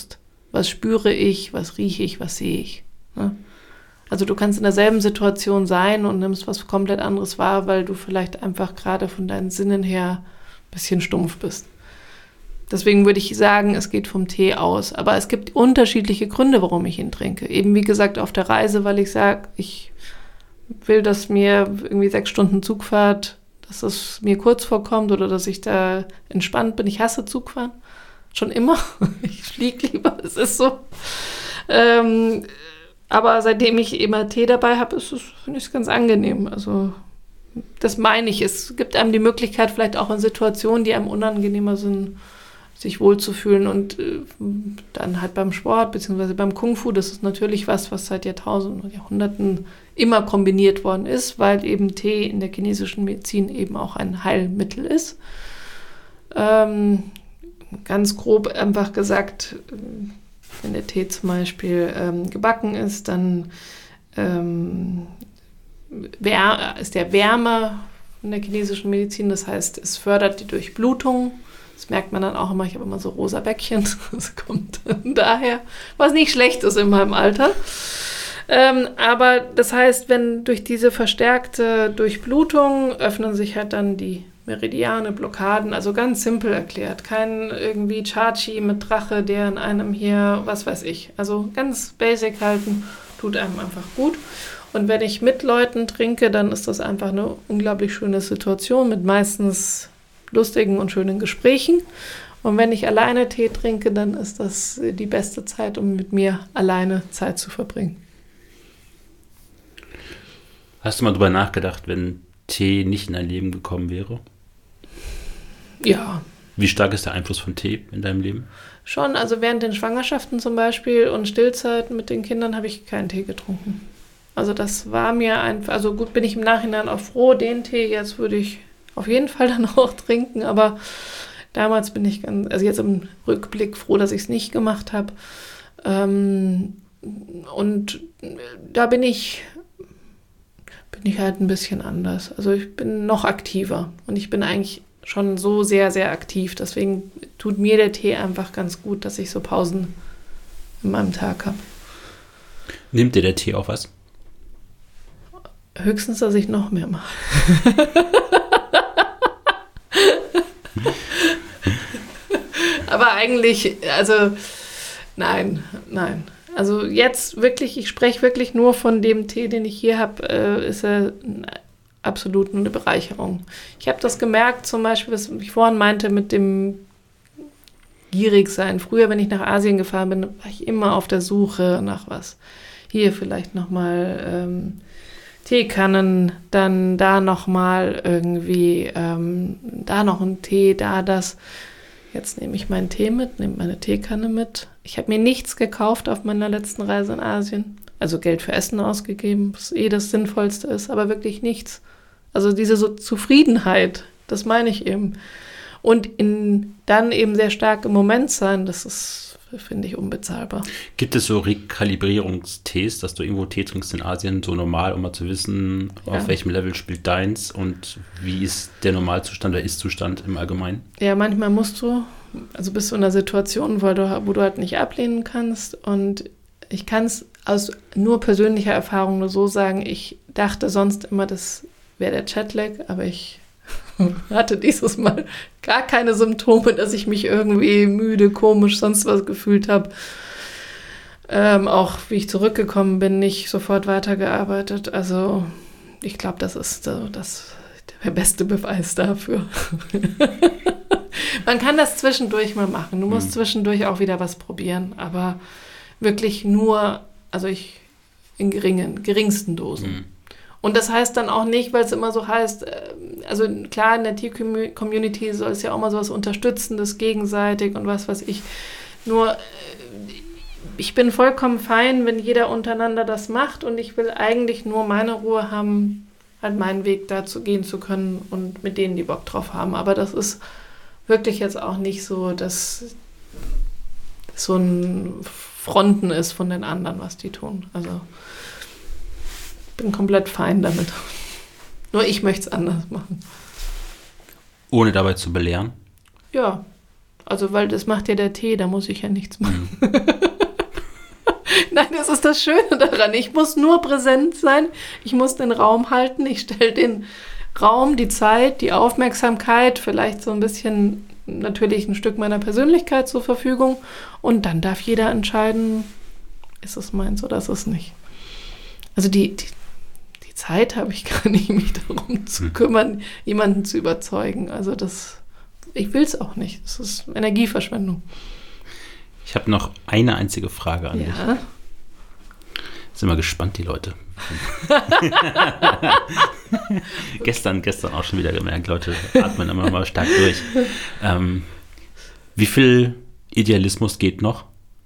Was spüre ich, was rieche ich, was sehe ich. Ne? Also du kannst in derselben Situation sein und nimmst was komplett anderes wahr, weil du vielleicht einfach gerade von deinen Sinnen her ein bisschen stumpf bist. Deswegen würde ich sagen, es geht vom Tee aus. Aber es gibt unterschiedliche Gründe, warum ich ihn trinke. Eben wie gesagt auf der Reise, weil ich sage, ich will, dass mir irgendwie sechs Stunden Zugfahrt, dass es mir kurz vorkommt oder dass ich da entspannt bin. Ich hasse Zugfahren. Schon immer. Ich fliege lieber, es ist so. Ähm, aber seitdem ich immer Tee dabei habe, ist es, finde ich es ganz angenehm. Also das meine ich. Es gibt einem die Möglichkeit, vielleicht auch in Situationen, die einem unangenehmer sind, sich wohlzufühlen und äh, dann halt beim Sport beziehungsweise beim Kung-Fu, das ist natürlich was, was seit Jahrtausenden und Jahrhunderten immer kombiniert worden ist, weil eben Tee in der chinesischen Medizin eben auch ein Heilmittel ist. Ähm, ganz grob einfach gesagt, wenn der Tee zum Beispiel ähm, gebacken ist, dann ähm, wär, ist der Wärme in der chinesischen Medizin, das heißt, es fördert die Durchblutung. Das merkt man dann auch immer, ich habe immer so rosa Bäckchen, das kommt daher, was nicht schlecht ist in meinem Alter. Ähm, aber das heißt, wenn durch diese verstärkte Durchblutung öffnen sich halt dann die Meridiane, Blockaden, also ganz simpel erklärt. Kein irgendwie Chachi mit Drache, der in einem hier, was weiß ich, also ganz basic halten, tut einem einfach gut. Und wenn ich mit Leuten trinke, dann ist das einfach eine unglaublich schöne Situation mit meistens lustigen und schönen Gesprächen. Und wenn ich alleine Tee trinke, dann ist das die beste Zeit, um mit mir alleine Zeit zu verbringen. Hast du mal drüber nachgedacht, wenn Tee nicht in dein Leben gekommen wäre? Ja. Wie stark ist der Einfluss von Tee in deinem Leben? Schon, also während den Schwangerschaften zum Beispiel und Stillzeiten mit den Kindern habe ich keinen Tee getrunken. Also das war mir einfach, also gut, bin ich im Nachhinein auch froh, den Tee jetzt würde ich auf jeden Fall dann auch trinken, aber damals bin ich ganz, also jetzt im Rückblick froh, dass ich es nicht gemacht habe. Ähm, und da bin ich, bin ich halt ein bisschen anders. Also ich bin noch aktiver und ich bin eigentlich schon so sehr, sehr aktiv. Deswegen tut mir der Tee einfach ganz gut, dass ich so Pausen in meinem Tag habe. Nimmt dir der Tee auch was? Höchstens, dass ich noch mehr mache. Aber eigentlich, also nein, nein. Also jetzt wirklich, ich spreche wirklich nur von dem Tee, den ich hier habe, äh, ist er absolut eine Bereicherung. Ich habe das gemerkt, zum Beispiel, was ich vorhin meinte, mit dem gierig sein. Früher, wenn ich nach Asien gefahren bin, war ich immer auf der Suche nach was. Hier vielleicht nochmal ähm, Teekannen, dann da nochmal irgendwie, ähm, da noch ein Tee, da das. Jetzt nehme ich meinen Tee mit, nehme meine Teekanne mit. Ich habe mir nichts gekauft auf meiner letzten Reise in Asien. Also Geld für Essen ausgegeben, was eh das Sinnvollste ist, aber wirklich nichts. Also diese so Zufriedenheit, das meine ich eben. Und in, dann eben sehr stark im Moment sein, das ist, finde ich, unbezahlbar. Gibt es so Rekalibrierungstees, dass du irgendwo Tee trinkst in Asien, so normal, um mal zu wissen, ja. auf welchem Level spielt deins und wie ist der Normalzustand, der Ist-Zustand im Allgemeinen? Ja, manchmal musst du, also bist du in einer Situation, wo du, wo du halt nicht ablehnen kannst, und ich kann es aus nur persönlicher Erfahrung nur so sagen, ich dachte sonst immer, das wäre der Jetlag, aber ich hatte dieses Mal gar keine Symptome, dass ich mich irgendwie müde, komisch, sonst was gefühlt habe. Ähm, auch wie ich zurückgekommen bin, nicht sofort weitergearbeitet. Also ich glaube, das ist so, das, der beste Beweis dafür. Man kann das zwischendurch mal machen. Du musst mhm. zwischendurch auch wieder was probieren, aber wirklich nur, also ich in geringen, geringsten Dosen. Mhm. Und das heißt dann auch nicht, weil es immer so heißt, also klar, in der Tee-Community soll es ja auch mal so was Unterstützendes, gegenseitig und was weiß ich. Nur, ich bin vollkommen fein, wenn jeder untereinander das macht, und ich will eigentlich nur meine Ruhe haben, halt meinen Weg dazu gehen zu können und mit denen, die Bock drauf haben. Aber das ist wirklich jetzt auch nicht so, dass so ein Fronten ist von den anderen, was die tun. Also bin komplett fein damit. Nur ich möchte es anders machen. Ohne dabei zu belehren? Ja, Also, weil das macht ja der Tee, da muss ich ja nichts machen. Mhm. Nein, das ist das Schöne daran. Ich muss nur präsent sein, ich muss den Raum halten, ich stelle den Raum, die Zeit, die Aufmerksamkeit, vielleicht so ein bisschen natürlich ein Stück meiner Persönlichkeit zur Verfügung und dann darf jeder entscheiden, ist es meins oder ist es nicht. Also die, die, die Zeit habe ich gar nicht, mich darum zu kümmern, jemanden zu überzeugen. Also das, ich will es auch nicht. Das ist Energieverschwendung. Ich habe noch eine einzige Frage an ja. dich. Sind wir gespannt, die Leute. gestern, gestern auch schon wieder gemerkt, Leute atmen immer mal stark durch. Ähm, wie viel Idealismus geht noch?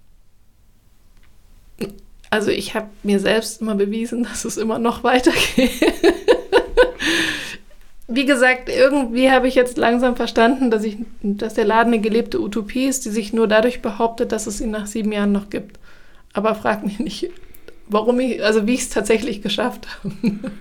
Also ich habe mir selbst immer bewiesen, dass es immer noch weitergeht. Wie gesagt, irgendwie habe ich jetzt langsam verstanden, dass, ich, dass der Laden eine gelebte Utopie ist, die sich nur dadurch behauptet, dass es ihn nach sieben Jahren noch gibt. Aber frag mich nicht, warum ich, also wie ich es tatsächlich geschafft habe.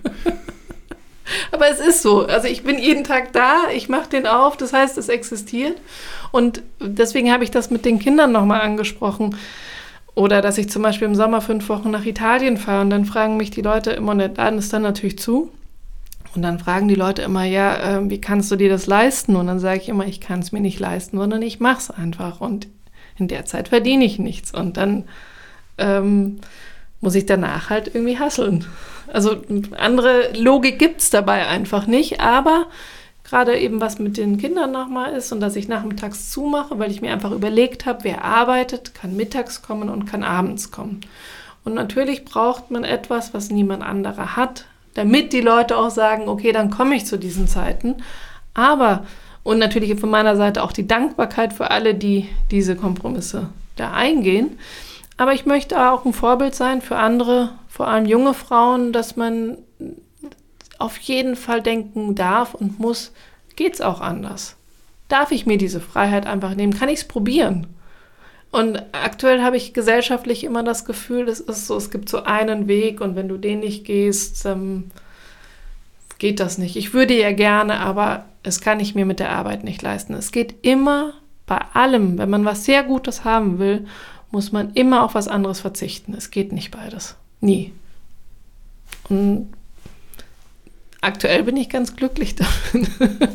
Aber es ist so. Also ich bin jeden Tag da, ich mache den auf, das heißt, es existiert. Und deswegen habe ich das mit den Kindern nochmal angesprochen. Oder dass ich zum Beispiel im Sommer fünf Wochen nach Italien fahre und dann fragen mich die Leute immer, und der Laden ist dann natürlich zu. Und dann fragen die Leute immer, ja, äh, wie kannst du dir das leisten? Und dann sage ich immer, ich kann es mir nicht leisten, sondern ich mache es einfach. Und in der Zeit verdiene ich nichts. Und dann ähm, muss ich danach halt irgendwie hustlen. Also andere Logik gibt es dabei einfach nicht. Aber gerade eben was mit den Kindern nochmal ist und dass ich nachmittags zumache, weil ich mir einfach überlegt habe, wer arbeitet, kann mittags kommen und kann abends kommen. Und natürlich braucht man etwas, was niemand anderer hat, damit die Leute auch sagen, okay, dann komme ich zu diesen Zeiten. Aber, und natürlich von meiner Seite auch die Dankbarkeit für alle, die diese Kompromisse da eingehen. Aber ich möchte auch ein Vorbild sein für andere, vor allem junge Frauen, dass man auf jeden Fall denken darf und muss, geht's auch anders. Darf ich mir diese Freiheit einfach nehmen? Kann ich es probieren? Und aktuell habe ich gesellschaftlich immer das Gefühl, es ist so, es gibt so einen Weg und wenn du den nicht gehst, ähm, geht das nicht. Ich würde ja gerne, aber es kann ich mir mit der Arbeit nicht leisten. Es geht immer bei allem, wenn man was sehr Gutes haben will, muss man immer auf was anderes verzichten. Es geht nicht beides. Nie. Und aktuell bin ich ganz glücklich damit.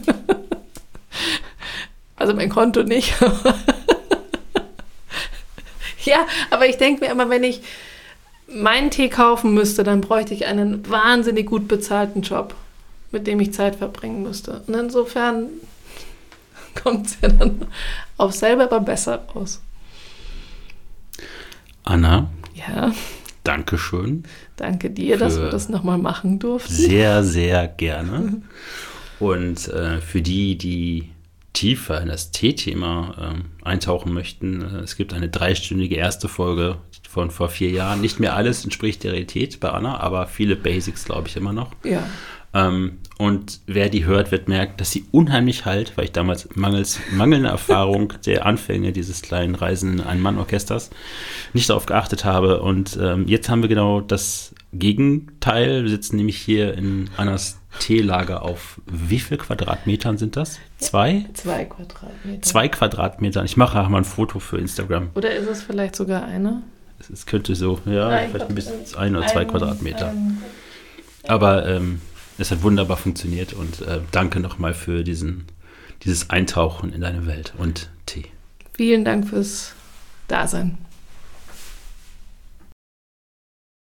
Also mein Konto nicht, aber ja, aber ich denke mir immer, wenn ich meinen Tee kaufen müsste, dann bräuchte ich einen wahnsinnig gut bezahlten Job, mit dem ich Zeit verbringen müsste. Und insofern kommt es ja dann auf selber aber besser aus. Anna. Ja. Dankeschön. Danke dir, dass wir das nochmal machen durften. Sehr, sehr gerne. Und äh, für die, die tiefer in das Tee-Thema ähm, eintauchen möchten, äh, es gibt eine dreistündige erste Folge von vor vier Jahren. Nicht mehr alles entspricht der Realität bei Anna, aber viele Basics, glaube ich, immer noch. Ja. Ähm, und wer die hört, wird merken, dass sie unheimlich halt, weil ich damals mangels mangelnder Erfahrung der Anfänge dieses kleinen reisenden Ein-Mann-Orchesters nicht darauf geachtet habe. Und ähm, jetzt haben wir genau das Gegenteil. Wir sitzen nämlich hier in Annas Teelager auf wie viel Quadratmetern sind das? Zwei? Zwei Quadratmeter. Zwei Quadratmetern. Ich mache auch mal ein Foto für Instagram. Oder ist es vielleicht sogar eine? Es, es könnte so, ja, Nein, vielleicht ein bisschen glaub, ein oder zwei ein, Quadratmeter. Ein, Aber ähm, es hat wunderbar funktioniert und äh, danke nochmal für diesen, dieses Eintauchen in deine Welt und Tee. Vielen Dank fürs Dasein.